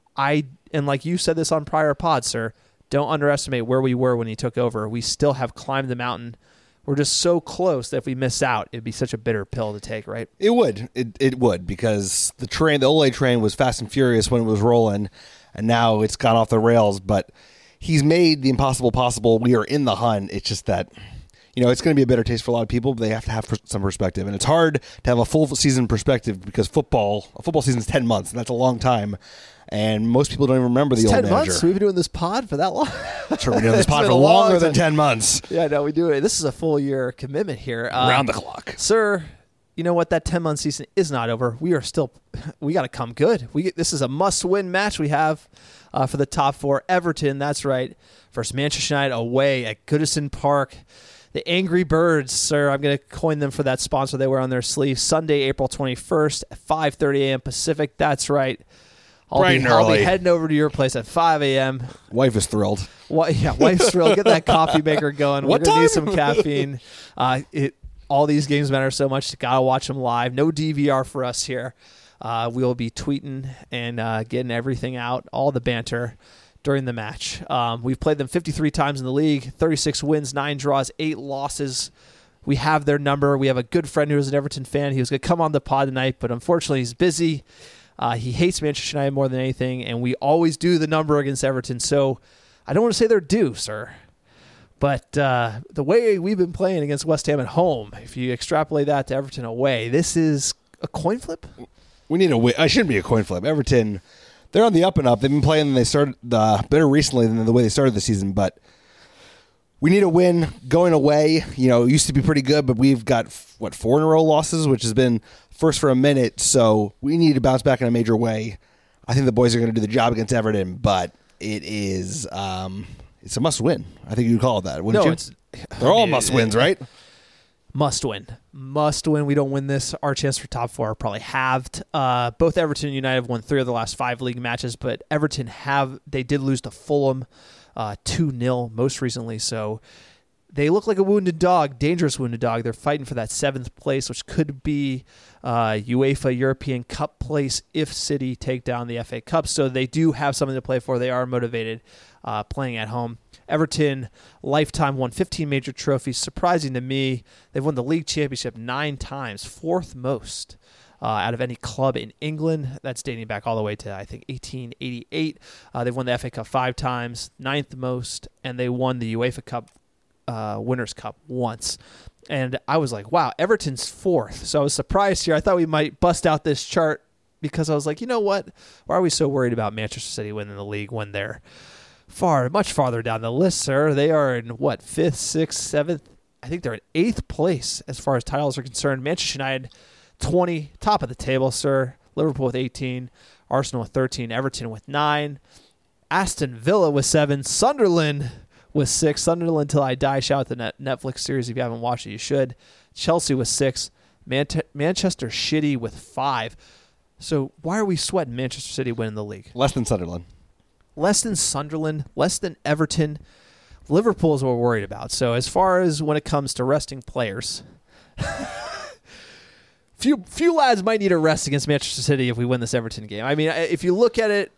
And like you said this on prior pods, sir, don't underestimate where we were when he took over. We still have climbed the mountain. We're just so close that if we miss out, it'd be such a bitter pill to take, right? It would. It would, because the Ole train was fast and furious when it was rolling, and now it's gone off the rails. But he's made the impossible possible. We are in the hunt. It's just that, it's going to be a bitter taste for a lot of people, but they have to have some perspective. And it's hard to have a full season perspective because a football season is 10 months, and that's a long time. And most people don't even remember the old manager. 10 months? We've been doing this pod for that long? Sure, we've been doing this pod for longer than 10 months. Yeah, no, we do it. This is a full year commitment here. Round the clock. Sir, you know what? That 10-month season is not over. We got to come good. This is a must-win match we have for the top 4. Everton, that's right, versus Manchester United away at Goodison Park. The Angry Birds, sir, I'm going to coin them for that sponsor they wear on their sleeve. Sunday, April 21st at 5:30 a.m. Pacific. That's right. I'll be heading over to your place at 5 a.m. Wife is thrilled. Wife's thrilled. Get that coffee maker going. We're going to need some caffeine. All these games matter so much. Got to watch them live. No DVR for us here. We'll be tweeting and getting everything out, all the banter during the match. We've played them 53 times in the league, 36 wins, 9 draws, 8 losses. We have their number. We have a good friend who is an Everton fan. He was going to come on the pod tonight, but unfortunately he's busy. He hates Manchester United more than anything, and we always do the number against Everton. So I don't want to say they're due, sir. But the way we've been playing against West Ham at home, if you extrapolate that to Everton away, this is a coin flip? We need a win. I shouldn't be a coin flip. Everton, they're on the up and up. They've been playing and they started better recently than the way they started the season, but we need a win going away. It used to be pretty good, but we've got, 4 in a row losses, which has been first for a minute, so we need to bounce back in a major way. I think the boys are going to do the job against Everton, but it is it's a must-win. I think you'd call it that, wouldn't you? They're all must-wins, right? Must win. We don't win this, our chance for top 4 are probably halved. Both Everton and United have won 3 of the last 5 league matches, but Everton they did lose to Fulham 2-0 most recently, so they look like a wounded dog, dangerous wounded dog. They're fighting for that 7th place, which could be UEFA European Cup place if City take down the FA Cup. So they do have something to play for. They are motivated playing at home. Everton, lifetime, won 15 major trophies. Surprising to me, they've won the league championship 9 times, 4th most out of any club in England. That's dating back all the way to, I think, 1888. They've won the FA Cup 5 times, 9th most, and they won the UEFA Cup Winners' Cup once. And I was like, wow, Everton's 4th. So I was surprised here. I thought we might bust out this chart because I was like, you know what? Why are we so worried about Manchester City winning the league when they're much farther down the list, sir? They are in, 5th, 6th, 7th? I think they're in 8th place as far as titles are concerned. Manchester United, 20, top of the table, sir. Liverpool with 18, Arsenal with 13, Everton with 9, Aston Villa with 7, Sunderland with 6. Sunderland Till I Die. Shout out to the Netflix series. If you haven't watched it, you should. Chelsea with 6. Manchester City with 5. So why are we sweating Manchester City winning the league? Less than Sunderland. Less than Sunderland. Less than Everton. Liverpool is what we're worried about. So as far as when it comes to resting players, few lads might need a rest against Manchester City if we win this Everton game. I mean, if you look at it,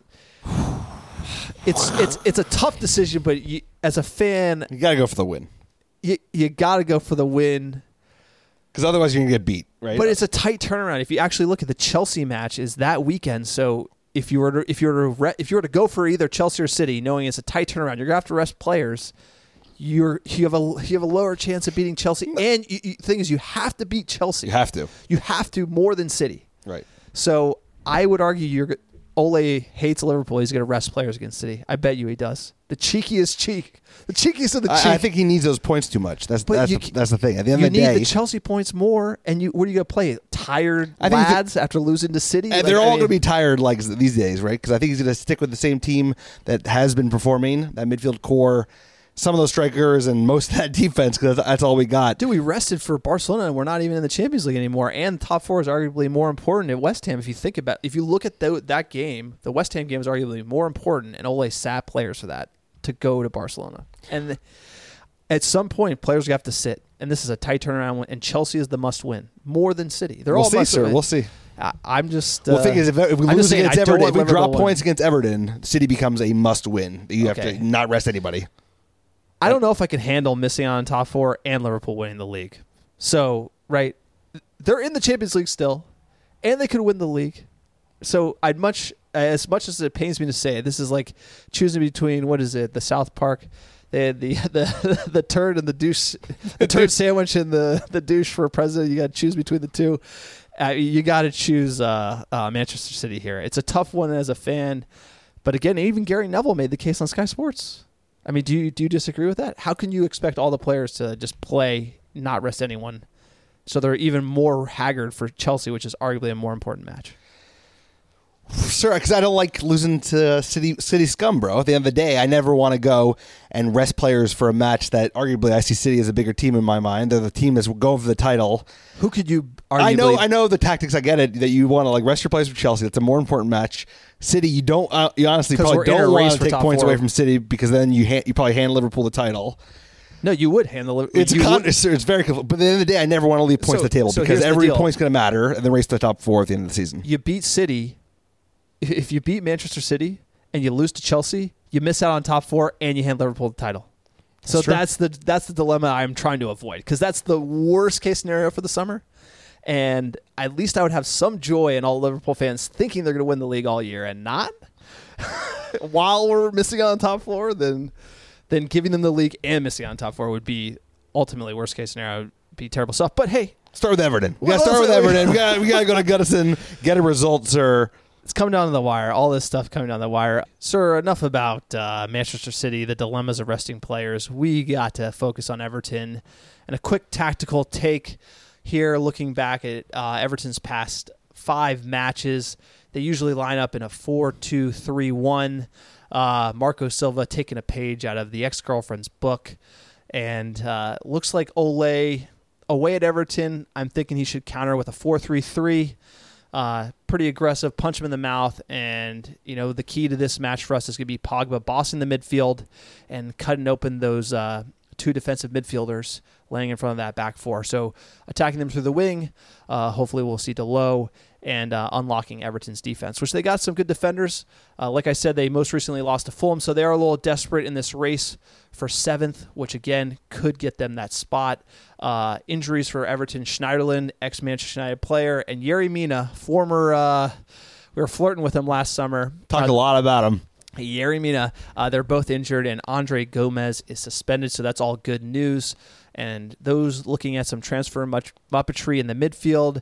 it's a tough decision, but as a fan, you got to go for the win. You got to go for the win. Because otherwise you're going to get beat, right? But it's a tight turnaround. If you actually look at the Chelsea match, is that weekend. So if you were to go for either Chelsea or City, knowing it's a tight turnaround, you're going to have to rest players. You have a lower chance of beating Chelsea. And the thing is, you have to beat Chelsea. You have to. You have to more than City. Right. So I would argue Ole hates Liverpool. He's going to rest players against City. I bet you he does. The cheekiest cheek. The cheekiest of the cheek. I think he needs those points too much. That's the thing. At the end of the day, you need the Chelsea points more. And what are you going to play? Tired lads after losing to City? And they're all going to be tired like these days, right? Because I think he's going to stick with the same team that has been performing, that midfield core, some of those strikers, and most of that defense, because that's all we got. Dude, we rested for Barcelona, and we're not even in the Champions League anymore. And top four is arguably more important at West Ham. If you look at that game, the West Ham game is arguably more important, and Ole sat players for that to go to Barcelona. And at some point, players have to sit, and this is a tight turnaround, and Chelsea is the must-win, more than City. They're all must win. We'll see. I'm just. Well, the thing is, if we lose against Everton, if we drop points against Everton, City becomes a must-win. You have to not rest anybody. I don't know if I can handle missing out on top four and Liverpool winning the league. So, right, they're in the Champions League still, and they could win the league. So, as much as it pains me to say it, this is like choosing between, what is it, the South Park, they had the turd and the douche, the turd sandwich and the douche for president. You got to choose between the two. You got to choose Manchester City here. It's a tough one as a fan, but again, even Gary Neville made the case on Sky Sports. I mean, do you disagree with that? How can you expect all the players to just play, not rest anyone, so they're even more haggard for Chelsea, which is arguably a more important match? Sure, because I don't like losing to City scum, bro. At the end of the day, I never want to go and rest players for a match that arguably I see City as a bigger team in my mind. They're the team that's going for the title. Who could you arguably... I know the tactics. I get it, that you want to rest your players for Chelsea. That's a more important match. City, you don't. You honestly probably don't want to take points away from City, because then you probably hand Liverpool the title. No, you would handle it. It's very difficult. But at the end of the day, I never want to leave points on the table, because every point's going to matter, and then race to the top four at the end of the season. You beat City. If you beat Manchester City and you lose to Chelsea, you miss out on top four and you hand Liverpool the title. So that's the dilemma I'm trying to avoid, because that's the worst case scenario for the summer. And at least I would have some joy in all Liverpool fans thinking they're going to win the league all year and not while we're missing out on top four. Then giving them the league and missing out on top four would be ultimately worst case scenario. Would be terrible stuff. But hey, start with Everton. We got to start with Everton. We got to go to Goodison, get a result, sir. It's coming down to the wire. All this stuff coming down the wire. Sir, enough about Manchester City, the dilemmas of resting players. We got to focus on Everton. And a quick tactical take here, looking back at Everton's past 5 matches. They usually line up in a 4-2-3-1. Marco Silva taking a page out of the ex-girlfriend's book. And looks like Ole, away at Everton, I'm thinking he should counter with a 4-3-3. Pretty aggressive, punch him in the mouth, and the key to this match for us is going to be Pogba bossing the midfield and cutting open those 2 defensive midfielders laying in front of that back 4. So attacking them through the wing, hopefully we'll see Delot, and unlocking Everton's defense, which they got some good defenders. Like I said, they most recently lost to Fulham, so they are a little desperate in this race for 7th, which again could get them that spot. Injuries for Everton: Schneiderlin, ex-Manchester United player, and Yerry Mina, former. We were flirting with him last summer. Talked a lot about him. Yerry Mina, they're both injured, and Andre Gomez is suspended, so that's all good news. And those looking at some transfer muppetry in the midfield,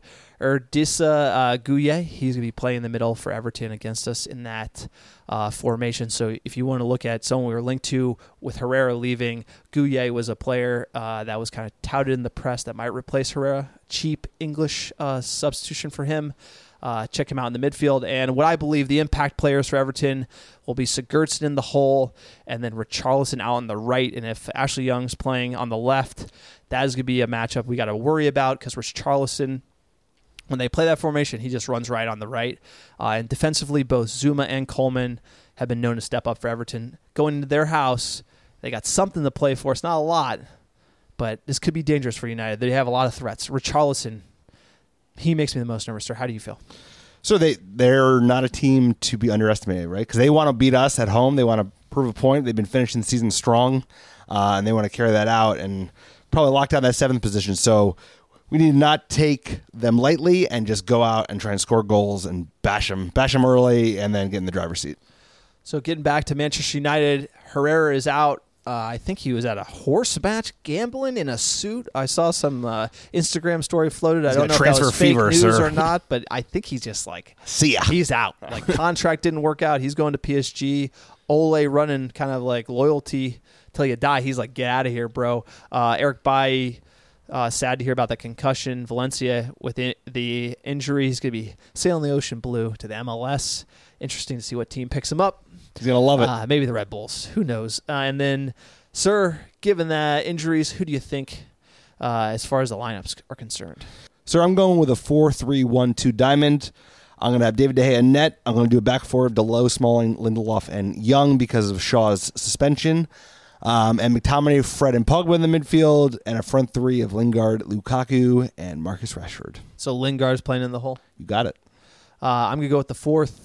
Erdissa Gueye, he's going to be playing in the middle for Everton against us in that formation. So if you want to look at someone we were linked to with Herrera leaving, Gueye was a player that was kind of touted in the press that might replace Herrera. Cheap English substitution for him. Check him out in the midfield. And what I believe the impact players for Everton will be Sigurdsson in the hole, and then Richarlison out on the right. And if Ashley Young's playing on the left, that is going to be a matchup we got to worry about, because Richarlison, when they play that formation, he just runs right on the right. And defensively, both Zuma and Coleman have been known to step up for Everton. Going into their house, They got something to play for. It's not a lot, but this could be dangerous for United. They have a lot of threats. Richarlison, he makes me the most nervous, sir. How do you feel? So they're not a team to be underestimated, right? Because they want to beat us at home. They want to prove a point. They've been finishing the season strong, and they want to carry that out and probably lock down that 7th position. So we need to not take them lightly and just go out and try and score goals and bash them early and then get in the driver's seat. So getting back to Manchester United, Herrera is out. I think he was at a horse match gambling in a suit. I saw some Instagram story floated. I don't know if that was fake news or not, but I think he's just like, see ya. He's out. Like, contract didn't work out. He's going to PSG. Ole running kind of like loyalty till you die. He's like, get out of here, bro. Eric Bailly, sad to hear about the concussion. Valencia with the injury. He's going to be sailing the ocean blue to the MLS. Interesting to see what team picks him up. He's going to love it. Maybe the Red Bulls. Who knows? And then, sir, given the injuries, who do you think as far as the lineups are concerned? Sir, I'm going with a 4-3-1-2 diamond. I'm going to have David De Gea in net. I'm going to do a back four of Dalot, Smalling, Lindelof, and Young because of Shaw's suspension. And McTominay, Fred, and Pogba in the midfield, and a front three of Lingard, Lukaku, and Marcus Rashford. So Lingard's playing in the hole? You got it. I'm going to go with the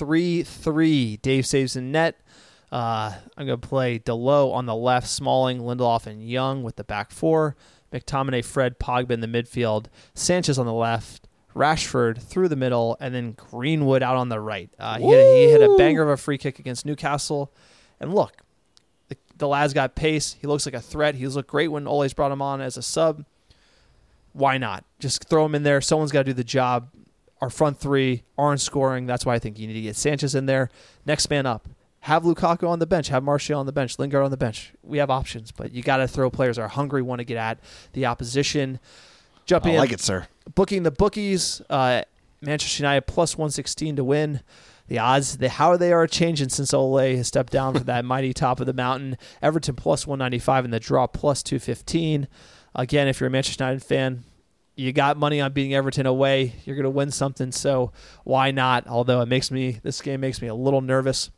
4-3-3. Dave saves in net. I'm going to play Dalot on the left, Smalling, Lindelof, and Young with the back four. McTominay, Fred, Pogba in the midfield. Sanchez on the left. Rashford through the middle. And then Greenwood out on the right. He hit a banger of a free kick against Newcastle. And look, the lad's got pace. He looks like a threat. He's looked great when Ole's brought him on as a sub. Why not? Just throw him in there. Someone's got to do the job. Our front three aren't scoring. That's why I think you need to get Sanchez in there. Next man up. Have Lukaku on the bench. Have Martial on the bench. Lingard on the bench. We have options, but you got to throw players that are hungry, want to get at the opposition. Jumping in. I like it, sir. Booking the bookies. Manchester United plus 116 to win. The odds, how they are changing since Ole has stepped down from that mighty top of the mountain. Everton plus 195 and the draw plus 215. Again, if you're a Manchester United fan, you got money on beating Everton away. You're going to win something, so why not? Although this game makes me a little nervous.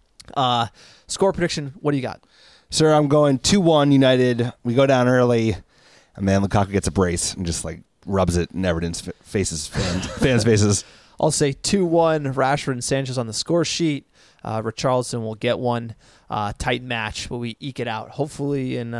Score prediction, what do you got? Sir, I'm going 2-1 United. We go down early, and then Lukaku gets a brace and just like rubs it in Everton's fans' faces. I'll say 2-1 Rashford and Sanchez on the score sheet. Richarlison will get one. Tight match, but we eke it out. Hopefully in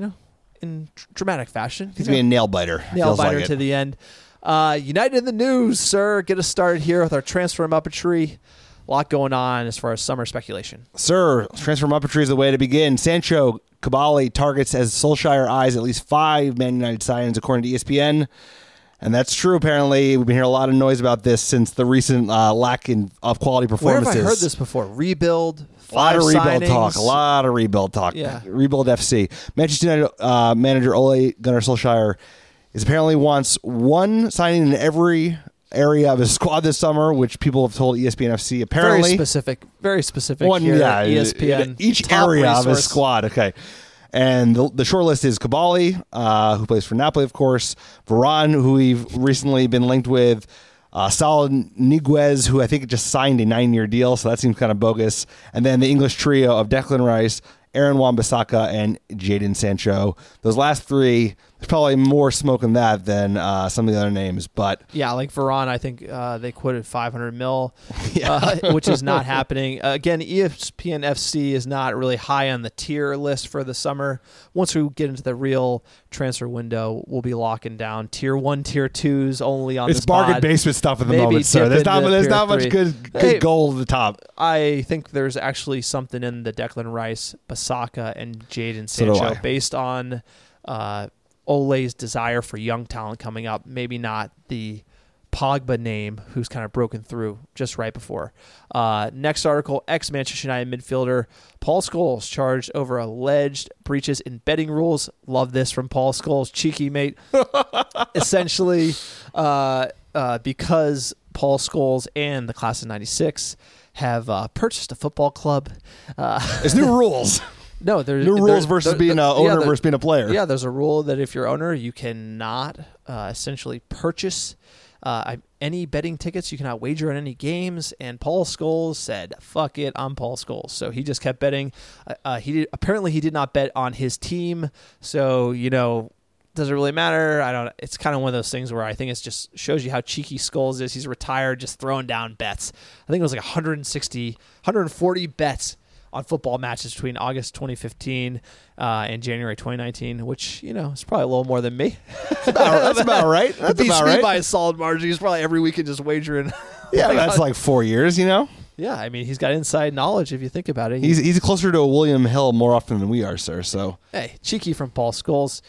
dramatic fashion. He's being a nail biter. Nail biter to the end. United in the news, sir. Get us started here with our transfer muppetry. A lot going on as far as summer speculation. Sir, transfer muppetry is the way to begin. Sancho Koulibaly targets as Solskjaer eyes at least 5 Man United signings according to ESPN. And that's true, apparently. We've been hearing a lot of noise about this since the recent lack of quality performances. Where have I heard this before? Rebuild, 5 a lot of rebuild signings. talk. A lot of rebuild talk. Yeah. Rebuild FC. Manchester United manager Ole Gunnar Solskjaer apparently wants one signing in every area of his squad this summer, which people have told ESPN FC apparently. Very specific one, here yeah, at ESPN. Each area of his squad. Okay. And the short list is Koulibaly, who plays for Napoli, of course. Varane, who we've recently been linked with. Saul Niguez, who I think just signed a 9-year deal, so that seems kind of bogus. And then the English trio of Declan Rice, Aaron Wan-Bissaka, and Jadon Sancho. Those last 3, there's probably more smoke in that than some of the other names. But yeah, like Varane, I think they quoted 500 mil, which is not happening. Again, ESPN FC is not really high on the tier list for the summer. Once we get into the real transfer window, we'll be locking down tier 1, tier 2s only on it's this pod. bargain basement stuff at the moment, sir. There's not much good gold at the top. I think there's actually something in the Declan Rice, Bissaka, and Jadon Sancho based on Ole's desire for young talent coming up. Maybe not the Pogba name, who's kind of broken through just right before. Next article, ex-Manchester United midfielder Paul Scholes charged over alleged breaches in betting rules. Love this from Paul Scholes, cheeky mate. Essentially, because Paul Scholes and the class of 96 have purchased a football club. There's new rules. No, there's new rules versus being an owner versus being a player. Yeah, there's a rule that if you're owner, you cannot essentially purchase Any betting tickets, you cannot wager on any games. And Paul Scholes said, "Fuck it, I'm Paul Scholes." So he just kept betting. Apparently he did not bet on his team. So does it really matter? It's kind of one of those things where I think it just shows you how cheeky Scholes is. He's retired, just throwing down bets. I think it was like 140 bets on football matches between August 2015 and January 2019, which, is probably a little more than me. That's about right. That's beats about me right. by a solid margin. He's probably every weekend just wagering. Yeah, that's like 4 years, Yeah, I mean, he's got inside knowledge if you think about it. He's closer to a William Hill more often than we are, sir. So hey, cheeky from Paul Scholes.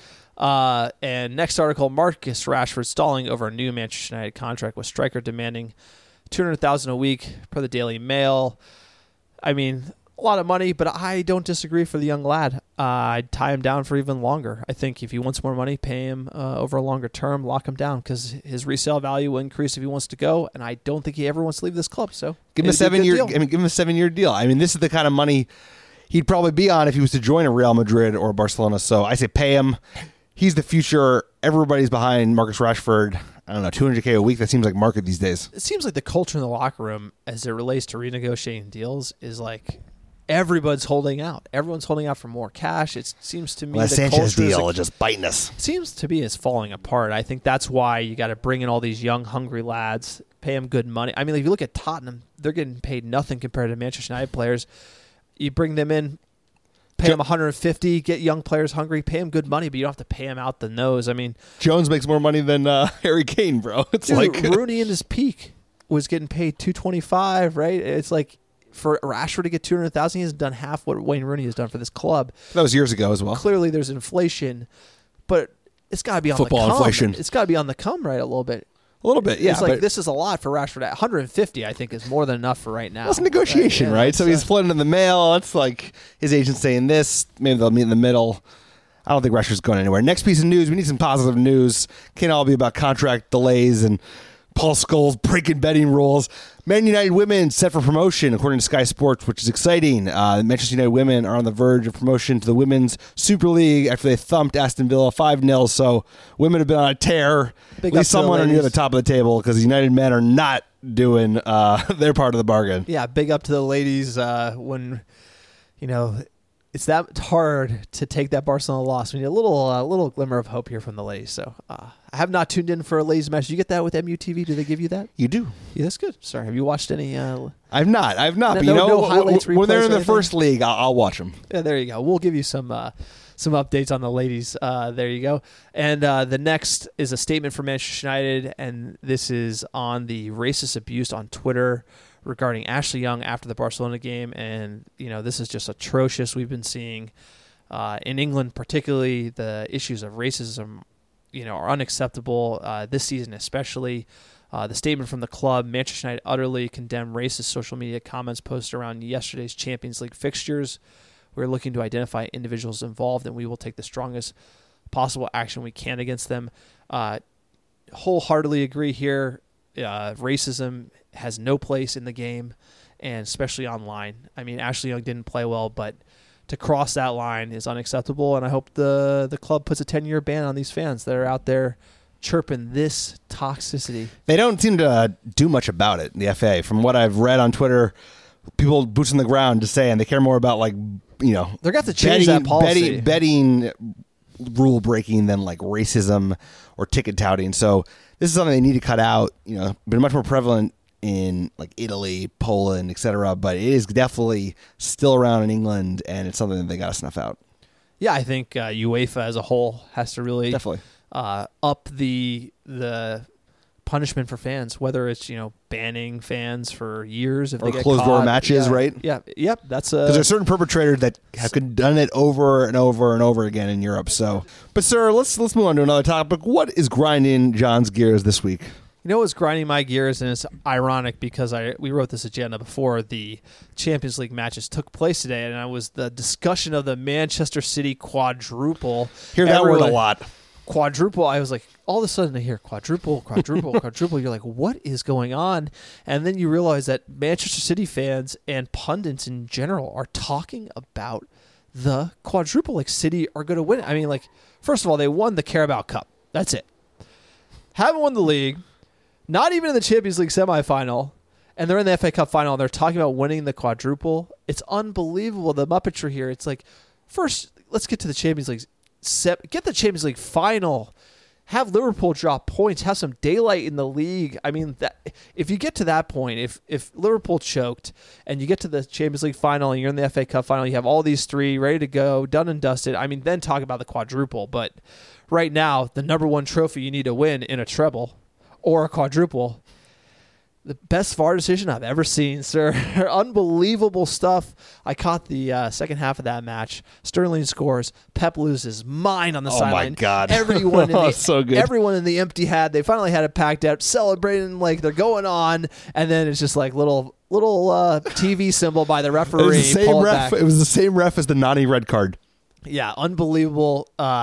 And next article, Marcus Rashford stalling over a new Manchester United contract with striker demanding $200,000 a week per the Daily Mail. I mean, a lot of money, but I don't disagree for the young lad. I'd tie him down for even longer. I think if he wants more money, pay him over a longer term, lock him down, because his resale value will increase if he wants to go, and I don't think he ever wants to leave this club. So give him a 7-year. Give him a 7-year deal. I mean, this is the kind of money he'd probably be on if he was to join a Real Madrid or Barcelona. So I say pay him. He's the future. Everybody's behind Marcus Rashford. I don't know, $200K a week. That seems like market these days. It seems like the culture in the locker room, as it relates to renegotiating deals, is like everybody's holding out. Everyone's holding out for more cash. It seems to me the Sanchez deal is just biting us. Seems to be is falling apart. I think that's why you got to bring in all these young, hungry lads, pay them good money. I mean, if you look at Tottenham, they're getting paid nothing compared to Manchester United players. You bring them in, pay them 150, get young players hungry, pay them good money, but you don't have to pay them out the nose. I mean, Jones makes more money than Harry Kane, bro. It's dude, like Rooney in his peak was getting paid $225, right? It's like, for Rashford to get $200,000, he has done half what Wayne Rooney has done for this club. That was years ago as well. Clearly, there's inflation, but it's got to be on football the come. Inflation. It's got to be on the come, right? A little bit. A little bit, yeah. It's like this is a lot for Rashford. 150, I think, is more than enough for right now. Well, it's negotiation, right? So he's flooding in the mail. It's like his agent's saying this. Maybe they'll meet in the middle. I don't think Rashford's going anywhere. Next piece of news. We need some positive news. Can't all be about contract delays and Paul Scholes breaking betting rules. Man United women set for promotion, according to Sky Sports, which is exciting. Manchester United women are on the verge of promotion to the Women's Super League after they thumped Aston Villa 5-0. So women have been on a tear. At least someone are near the top of the table, because the United men are not doing their part of the bargain. Yeah, big up to the ladies when, it's that hard to take that Barcelona loss. We need a little glimmer of hope here from the ladies. So I have not tuned in for a ladies match. You get that with MUTV? Do they give you that? You do. Yeah, that's good. Sorry, have you watched any? I've not. But no highlights, when they're in the replays, first league, I'll watch them. Yeah, there you go. We'll give you some updates on the ladies. There you go. And the next is a statement from Manchester United, and this is on the racist abuse on Twitter regarding Ashley Young after the Barcelona game. And, this is just atrocious. We've been seeing in England, particularly, the issues of racism, are unacceptable this season especially. The statement from the club: Manchester United utterly condemn racist social media comments posted around yesterday's Champions League fixtures. We're looking to identify individuals involved, and we will take the strongest possible action we can against them. Wholeheartedly agree here. Racism has no place in the game, and especially online. I mean, Ashley Young didn't play well, but to cross that line is unacceptable, and I hope the club puts a 10-year ban on these fans that are out there chirping this toxicity. They don't seem to do much about it, the FA. From what I've read on Twitter, people boots on the ground just saying they care more about, like, they're going to have to change that policy. Betting rule breaking than like racism or ticket touting. So this is something they need to cut out. Been much more prevalent in like Italy, Poland, etc. But it is definitely still around in England, and it's something that they got to snuff out. Yeah, I think UEFA as a whole has to really definitely up the punishment for fans, whether it's banning fans for years if or they get closed door matches, right? Yeah, yep. That's because there's certain perpetrators that have done it over and over and over again in Europe. So, but sir, let's move on to another topic. What is grinding John's gears this week? What's grinding my gears, and it's ironic because we wrote this agenda before the Champions League matches took place today, and it was the discussion of the Manchester City quadruple. Hear that word a lot. Quadruple. I was like, all of a sudden I hear quadruple. You're like, what is going on? And then you realize that Manchester City fans and pundits in general are talking about the quadruple. Like, City are going to win it. I mean, like, first of all, they won the Carabao Cup. That's it. Haven't won the league, not even in the Champions League semifinal, and they're in the FA Cup final, and they're talking about winning the quadruple. It's unbelievable, the Muppetry here. It's like, first, let's get to the Champions League. Get the Champions League final. Have Liverpool drop points. Have some daylight in the league. I mean, if you get to that point, if Liverpool choked and you get to the Champions League final and you're in the FA Cup final, you have all these three ready to go, done and dusted. I mean, then talk about the quadruple. But right now, the number one trophy you need to win in a treble or a quadruple, the best VAR decision I've ever seen, sir. Unbelievable stuff. I caught the second half of that match. Sterling scores. Pep loses his mind on the sideline. Oh, my God. Everyone so good. Everyone in the empty had. They finally had it packed out, celebrating like they're going on, and then it's just like little TV symbol by the referee. It was the same ref as the Nani red card. Yeah, unbelievable.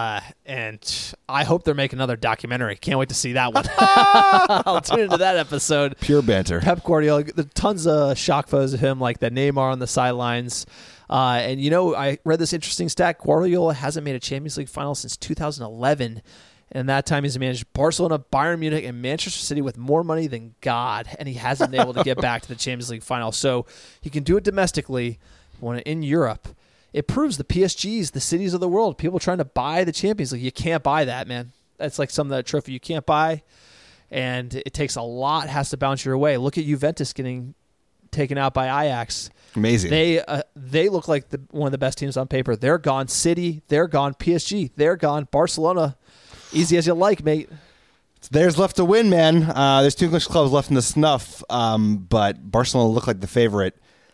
And I hope they're making another documentary. Can't wait to see that one. I'll tune into that episode. Pure banter. Pep Guardiola, tons of shock photos of him, like the Neymar on the sidelines. And, I read this interesting stat. Guardiola hasn't made a Champions League final since 2011. And that time he's managed Barcelona, Bayern Munich, and Manchester City with more money than God. And he hasn't been able to get back to the Champions League final. So he can do it domestically. When in Europe, it proves the PSGs, the cities of the world, people trying to buy the Champions League. You can't buy that, man. That's like some of that trophy you can't buy, and it takes a lot, has to bounce your way. Look at Juventus getting taken out by Ajax. Amazing. They look like one of the best teams on paper. They're gone. City, they're gone. PSG, they're gone. Barcelona, easy as you like, mate. There's left to win, man. There's two English clubs left in the snuff, but Barcelona look like the favorite.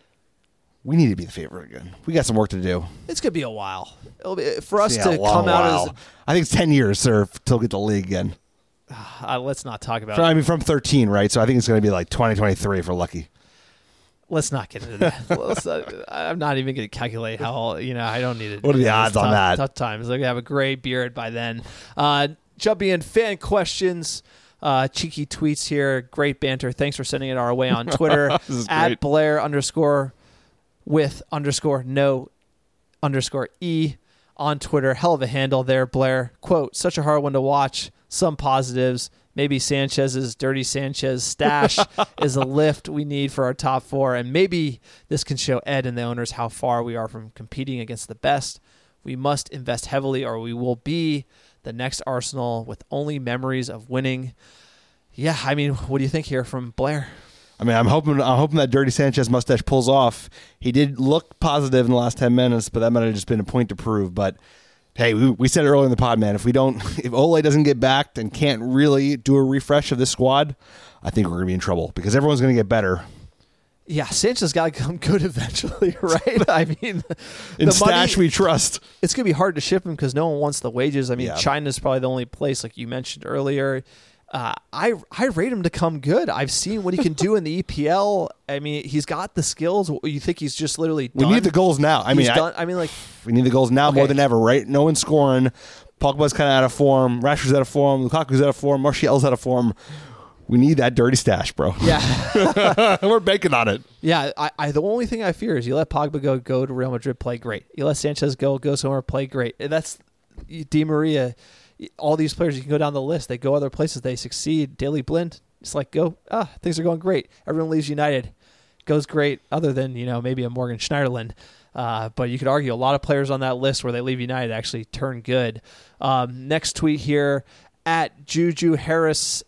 We need to be the favorite again. We got some work to do. It's going to be a while. It'll be, for us to come out as... I think it's 10 years, sir, till we get the league again. Let's not talk about it. I mean, from 13, right? So I think it's going to be like 2023 if we're lucky. Let's not get into that. I'm not even going to calculate how, I don't need it. What are the odds on that? Tough times. Like, I have a gray beard by then. Jumping in, fan questions. Cheeky tweets here. Great banter. Thanks for sending it our way on Twitter. At Blair _ with _ no _ E on Twitter. Hell of a handle there, Blair. Quote, such a hard one to watch. Some positives. Maybe Sanchez's Dirty Sanchez stash is a lift we need for our top four. And maybe this can show Ed and the owners how far we are from competing against the best. We must invest heavily or we will be the next Arsenal with only memories of winning. Yeah, I mean, what do you think here from Blair? I mean, I'm hoping that Dirty Sanchez mustache pulls off. He did look positive in the last 10 minutes, but that might have just been a point to prove. But hey, we said it earlier in the pod, man. If Ole doesn't get backed and can't really do a refresh of this squad, I think we're going to be in trouble because everyone's going to get better. Yeah, Sanchez got to come good eventually, right? I mean, in stash we trust. It's going to be hard to ship him because no one wants the wages. I mean, China's probably the only place, like you mentioned earlier. I rate him to come good. I've seen what he can do in the EPL. I mean, he's got the skills. You think he's just literally done? We need the goals now. We need the goals now more than ever, right? No one's scoring. Pogba's kind of out of form. Rashford's out of form. Lukaku's out of form. Martial's out of form. We need that dirty stash, bro. Yeah. We're banking on it. Yeah, the only thing I fear is you let Pogba go to Real Madrid, play great. You let Sanchez go somewhere, play great. That's Di Maria. All these players, you can go down the list. They go other places. They succeed. Daley Blind, it's like, things are going great. Everyone leaves United. Goes great, other than, maybe a Morgan Schneiderlin. But you could argue a lot of players on that list where they leave United actually turn good. Next tweet here, at Juju Harris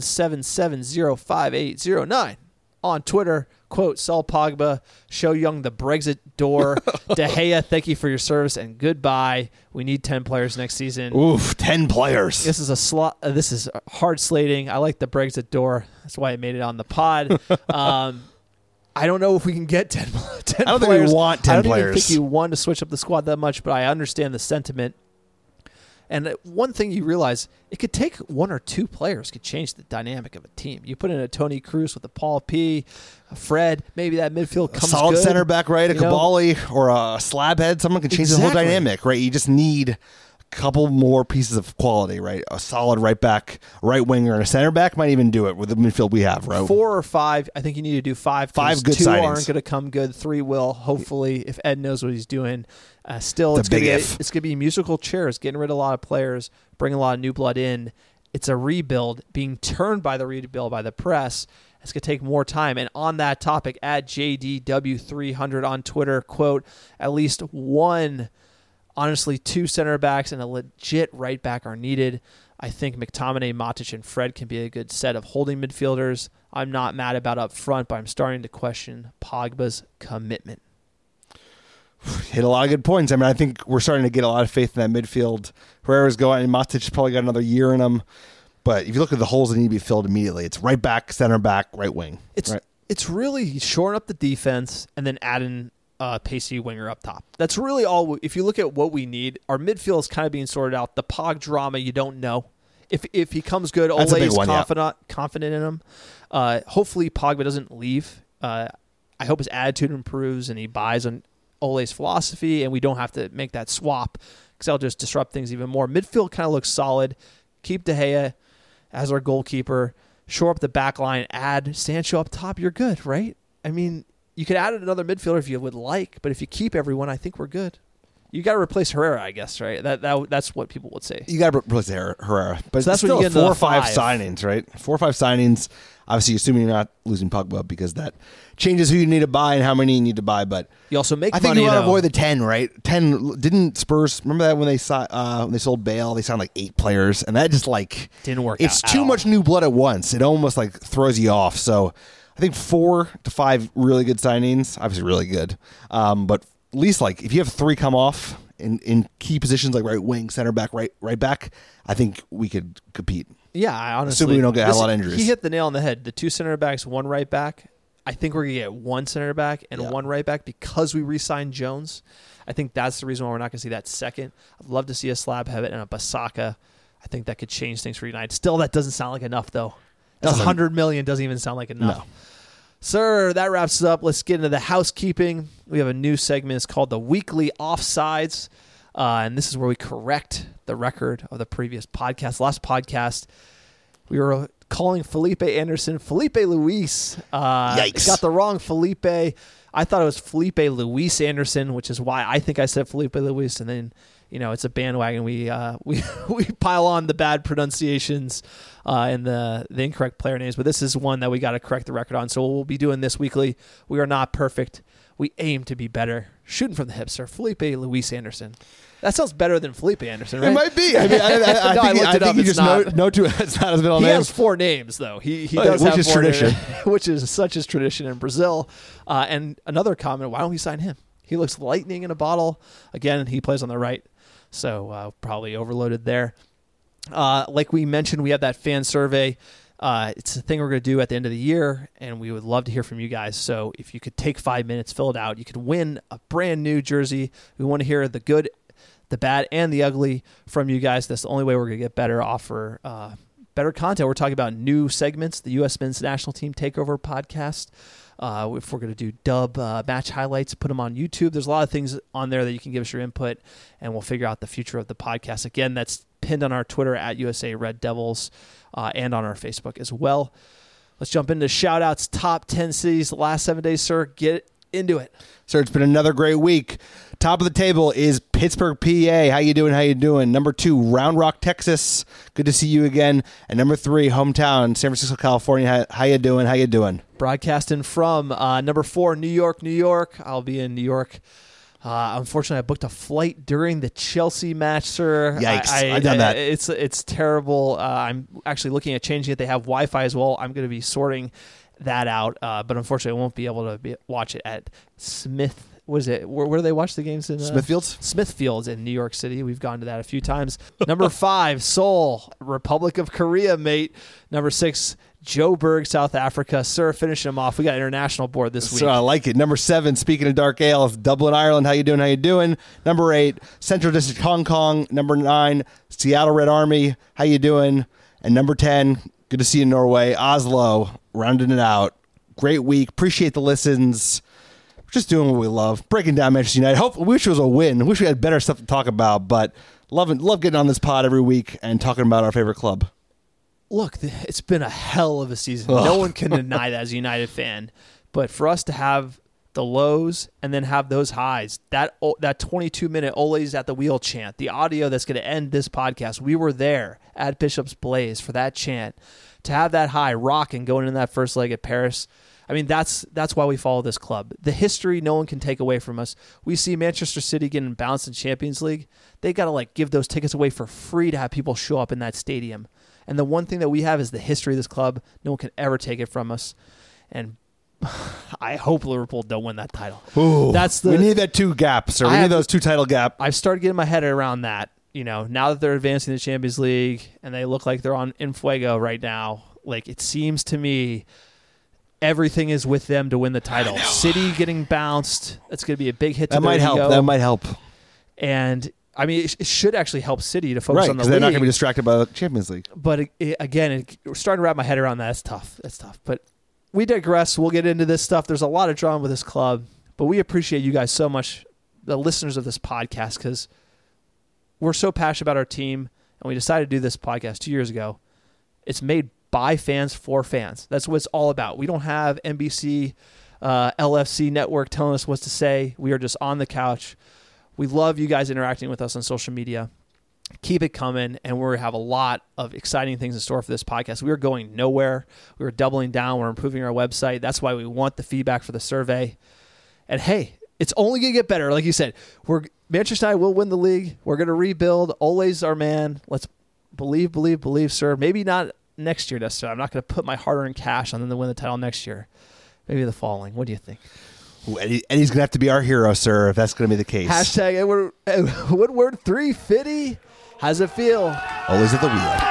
177058009 on Twitter. Quote, sell Pogba, show Young the Brexit door. De Gea, thank you for your service and goodbye. We need 10 players next season. Oof, 10 players. This is this is hard slating. I like the Brexit door. That's why I made it on the pod. I don't know if we can get 10 players. I don't think we want 10 players. I don't even think you want to switch up the squad that much, but I understand the sentiment. And one thing you realize, it could take one or two players could change the dynamic of a team. You put in a Tony Cruz with a Paul P, a Fred, maybe that midfield comes good. A solid center back, right? A Kabali or a Slabhead. Someone can change the whole dynamic, right? You just need a couple more pieces of quality, right? A solid right back, right winger, and a center back might even do it with the midfield we have, right? 4 or 5. I think you need to do 5. 5 good 2 signings. Aren't going to come good. 3 will, hopefully, if Ed knows what he's doing. Still, it's going to be musical chairs, getting rid of a lot of players, bring a lot of new blood in, It's a rebuild being turned by the rebuild by the press. It's going to take more time. And on that topic, at JDW300 on Twitter, quote, at least one, honestly, 2 center backs and a legit right back are needed. I think McTominay, Matic, and Fred can be a good set of holding midfielders. I'm not mad about up front, but I'm starting to question Pogba's commitment. Hit a lot of good points. I mean, I think we're starting to get a lot of faith in that midfield. Herrera's going, and Matic probably got another year in him. But if you look at the holes that need to be filled immediately, it's right back, center back, right wing. It's really shoring up the defense and then adding a pacey winger up top. That's really all. If you look at what we need, our midfield is kind of being sorted out. The Pog drama, you don't know. If he comes good, Ole is confident in him. Hopefully Pogba doesn't leave. I hope his attitude improves and he buys on Ole's philosophy and we don't have to make that swap because that'll just disrupt things even more. Midfield kind of looks solid. Keep De Gea as our goalkeeper. Shore up the back line. Add Sancho up top. You're good, right? I mean, you could add another midfielder if you would like, but if you keep everyone, I think we're good. You got to replace Herrera, I guess, right? That's what people would say. You got to replace Herrera, but so that's still what you get 4 or 5 signings, right? 4 or 5 signings. Obviously, assuming you're not losing Pogba because that changes who you need to buy and how many you need to buy. But you also make. I think money, you want to though. avoid the 10, right? 10 didn't Spurs remember that when they sold Bale? They signed like 8 players, and that just like didn't work. It's too much new blood at once. It almost like throws you off. So I think 4 to 5 really good signings, obviously really good. But at least like if you have 3 come off in key positions like right wing, center back, right back, I think we could compete. Yeah, I honestly. Assuming we don't get a lot of injuries. He hit the nail on the head. The 2 center backs, 1 right back. I think we're going to get 1 center back and 1 right back because we re-signed Jones. I think that's the reason why we're not going to see that second. I'd love to see a Slab Hebbett and a Basaka. I think that could change things for United. Still, that doesn't sound like enough, though. That's $100 million doesn't even sound like enough. No. Sir, that wraps us up. Let's get into the housekeeping. We have a new segment. It's called the Weekly Offsides. And this is where we correct the record of the previous podcast. Last podcast, we were calling Felipe Anderson Felipe Luis. Yikes. Got the wrong Felipe. I thought it was Felipe Luis Anderson, which is why I think I said Felipe Luis. And then, it's a bandwagon. We pile on the bad pronunciations and the incorrect player names. But this is one that we got to correct the record on. So we'll be doing this weekly. We are not perfect. We aim to be better. Shooting from the hip, sir. Felipe Luis Anderson. That sounds better than Felipe Anderson, right? It might be. I mean, I think you just know it's not his middle name. He has 4 names, though. He does have 4 tradition. Which is such as tradition in Brazil. And another comment, why don't we sign him? He looks lightning in a bottle. Again, he plays on the right, so probably overloaded there. Like we mentioned, we have that fan survey. It's a thing we're going to do at the end of the year, and we would love to hear from you guys. So if you could take 5 minutes, fill it out, you could win a brand new jersey. We want to hear the good, the bad, and the ugly from you guys. That's the only way we're going to get better, offer better content. We're talking about new segments, the U.S. Men's National Team Takeover podcast. If we're going to do dub match highlights, put them on YouTube. There's a lot of things on there that you can give us your input, and we'll figure out the future of the podcast. Again, that's pinned on our Twitter at USA Red Devils and on our Facebook as well. Let's jump into shout-outs, top 10 cities the last 7 days, sir. Get into it. Sir, it's been another great week. Top of the table is Pittsburgh, PA. How you doing? Number 2, Round Rock, Texas. Good to see you again. And number 3, hometown, San Francisco, California. How you doing? Broadcasting from number 4, New York. I'll be in New York. Unfortunately, I booked a flight during the Chelsea match, sir. Yikes. I've done that. It's terrible. I'm actually looking at changing it. They have Wi-Fi as well. I'm going to be sorting that out, but unfortunately, I won't be able to watch it at Smith. What is it? Where do they watch the games in? Smithfields in New York City. We've gone to that a few times. Number 5, Seoul, Republic of Korea, mate. Number 6, Joburg, South Africa. Sir, finishing them off. We got international board this week. So I like it. Number 7, speaking of dark ale, Dublin, Ireland. How you doing? Number 8, Central District, Hong Kong. Number 9, Seattle Red Army. How you doing? And number 10, good to see you in Norway, Oslo. Rounding it out. Great week. Appreciate the listens. Just doing what we love. Breaking down Manchester United. Wish it was a win. Wish we had better stuff to talk about, but love getting on this pod every week and talking about our favorite club. Look, it's been a hell of a season. No one can deny that as a United fan. But for us to have the lows, and then have those highs. That 22-minute Ole's at the wheel chant, the audio that's going to end this podcast. We were there at Bishop's Blaze for that chant. To have that high rocking going in that first leg at Paris, I mean, that's why we follow this club. The history no one can take away from us. We see Manchester City getting bounced in Champions League. They got to give those tickets away for free to have people show up in that stadium. And the one thing that we have is the history of this club. No one can ever take it from us. And I hope Liverpool don't win that title. Ooh, we need that 2 gap, sir. We need those 2 title gap. I've started getting my head around that. Now that they're advancing the Champions League and they look like they're in fuego right now, it seems to me everything is with them to win the title. City getting bounced, that's going to be a big hit to their ego. That might help. And I mean, it should actually help City to focus on the league. They're not going to be distracted by the Champions League. But again, we're starting to wrap my head around that. That's tough. But we digress. We'll get into this stuff. There's a lot of drama with this club, but we appreciate you guys so much, the listeners of this podcast, because we're so passionate about our team, and we decided to do this podcast 2 years ago. It's made by fans for fans. That's what it's all about. We don't have NBC, LFC network telling us what to say. We are just on the couch. We love you guys interacting with us on social media. Keep it coming, and we have a lot of exciting things in store for this podcast. We are going nowhere. We are doubling down. We're improving our website. That's why we want the feedback for the survey. And hey, it's only going to get better. Like you said, Manchester United will win the league. We're going to rebuild. Ole's our man. Let's believe, sir. Maybe not next year necessarily. I'm not going to put my hard-earned cash on them to win the title next year. Maybe the following. What do you think? Ooh, Eddie's going to have to be our hero, sir, if that's going to be the case. Hashtag Woodward 350. How's it feel? Always at the wheel.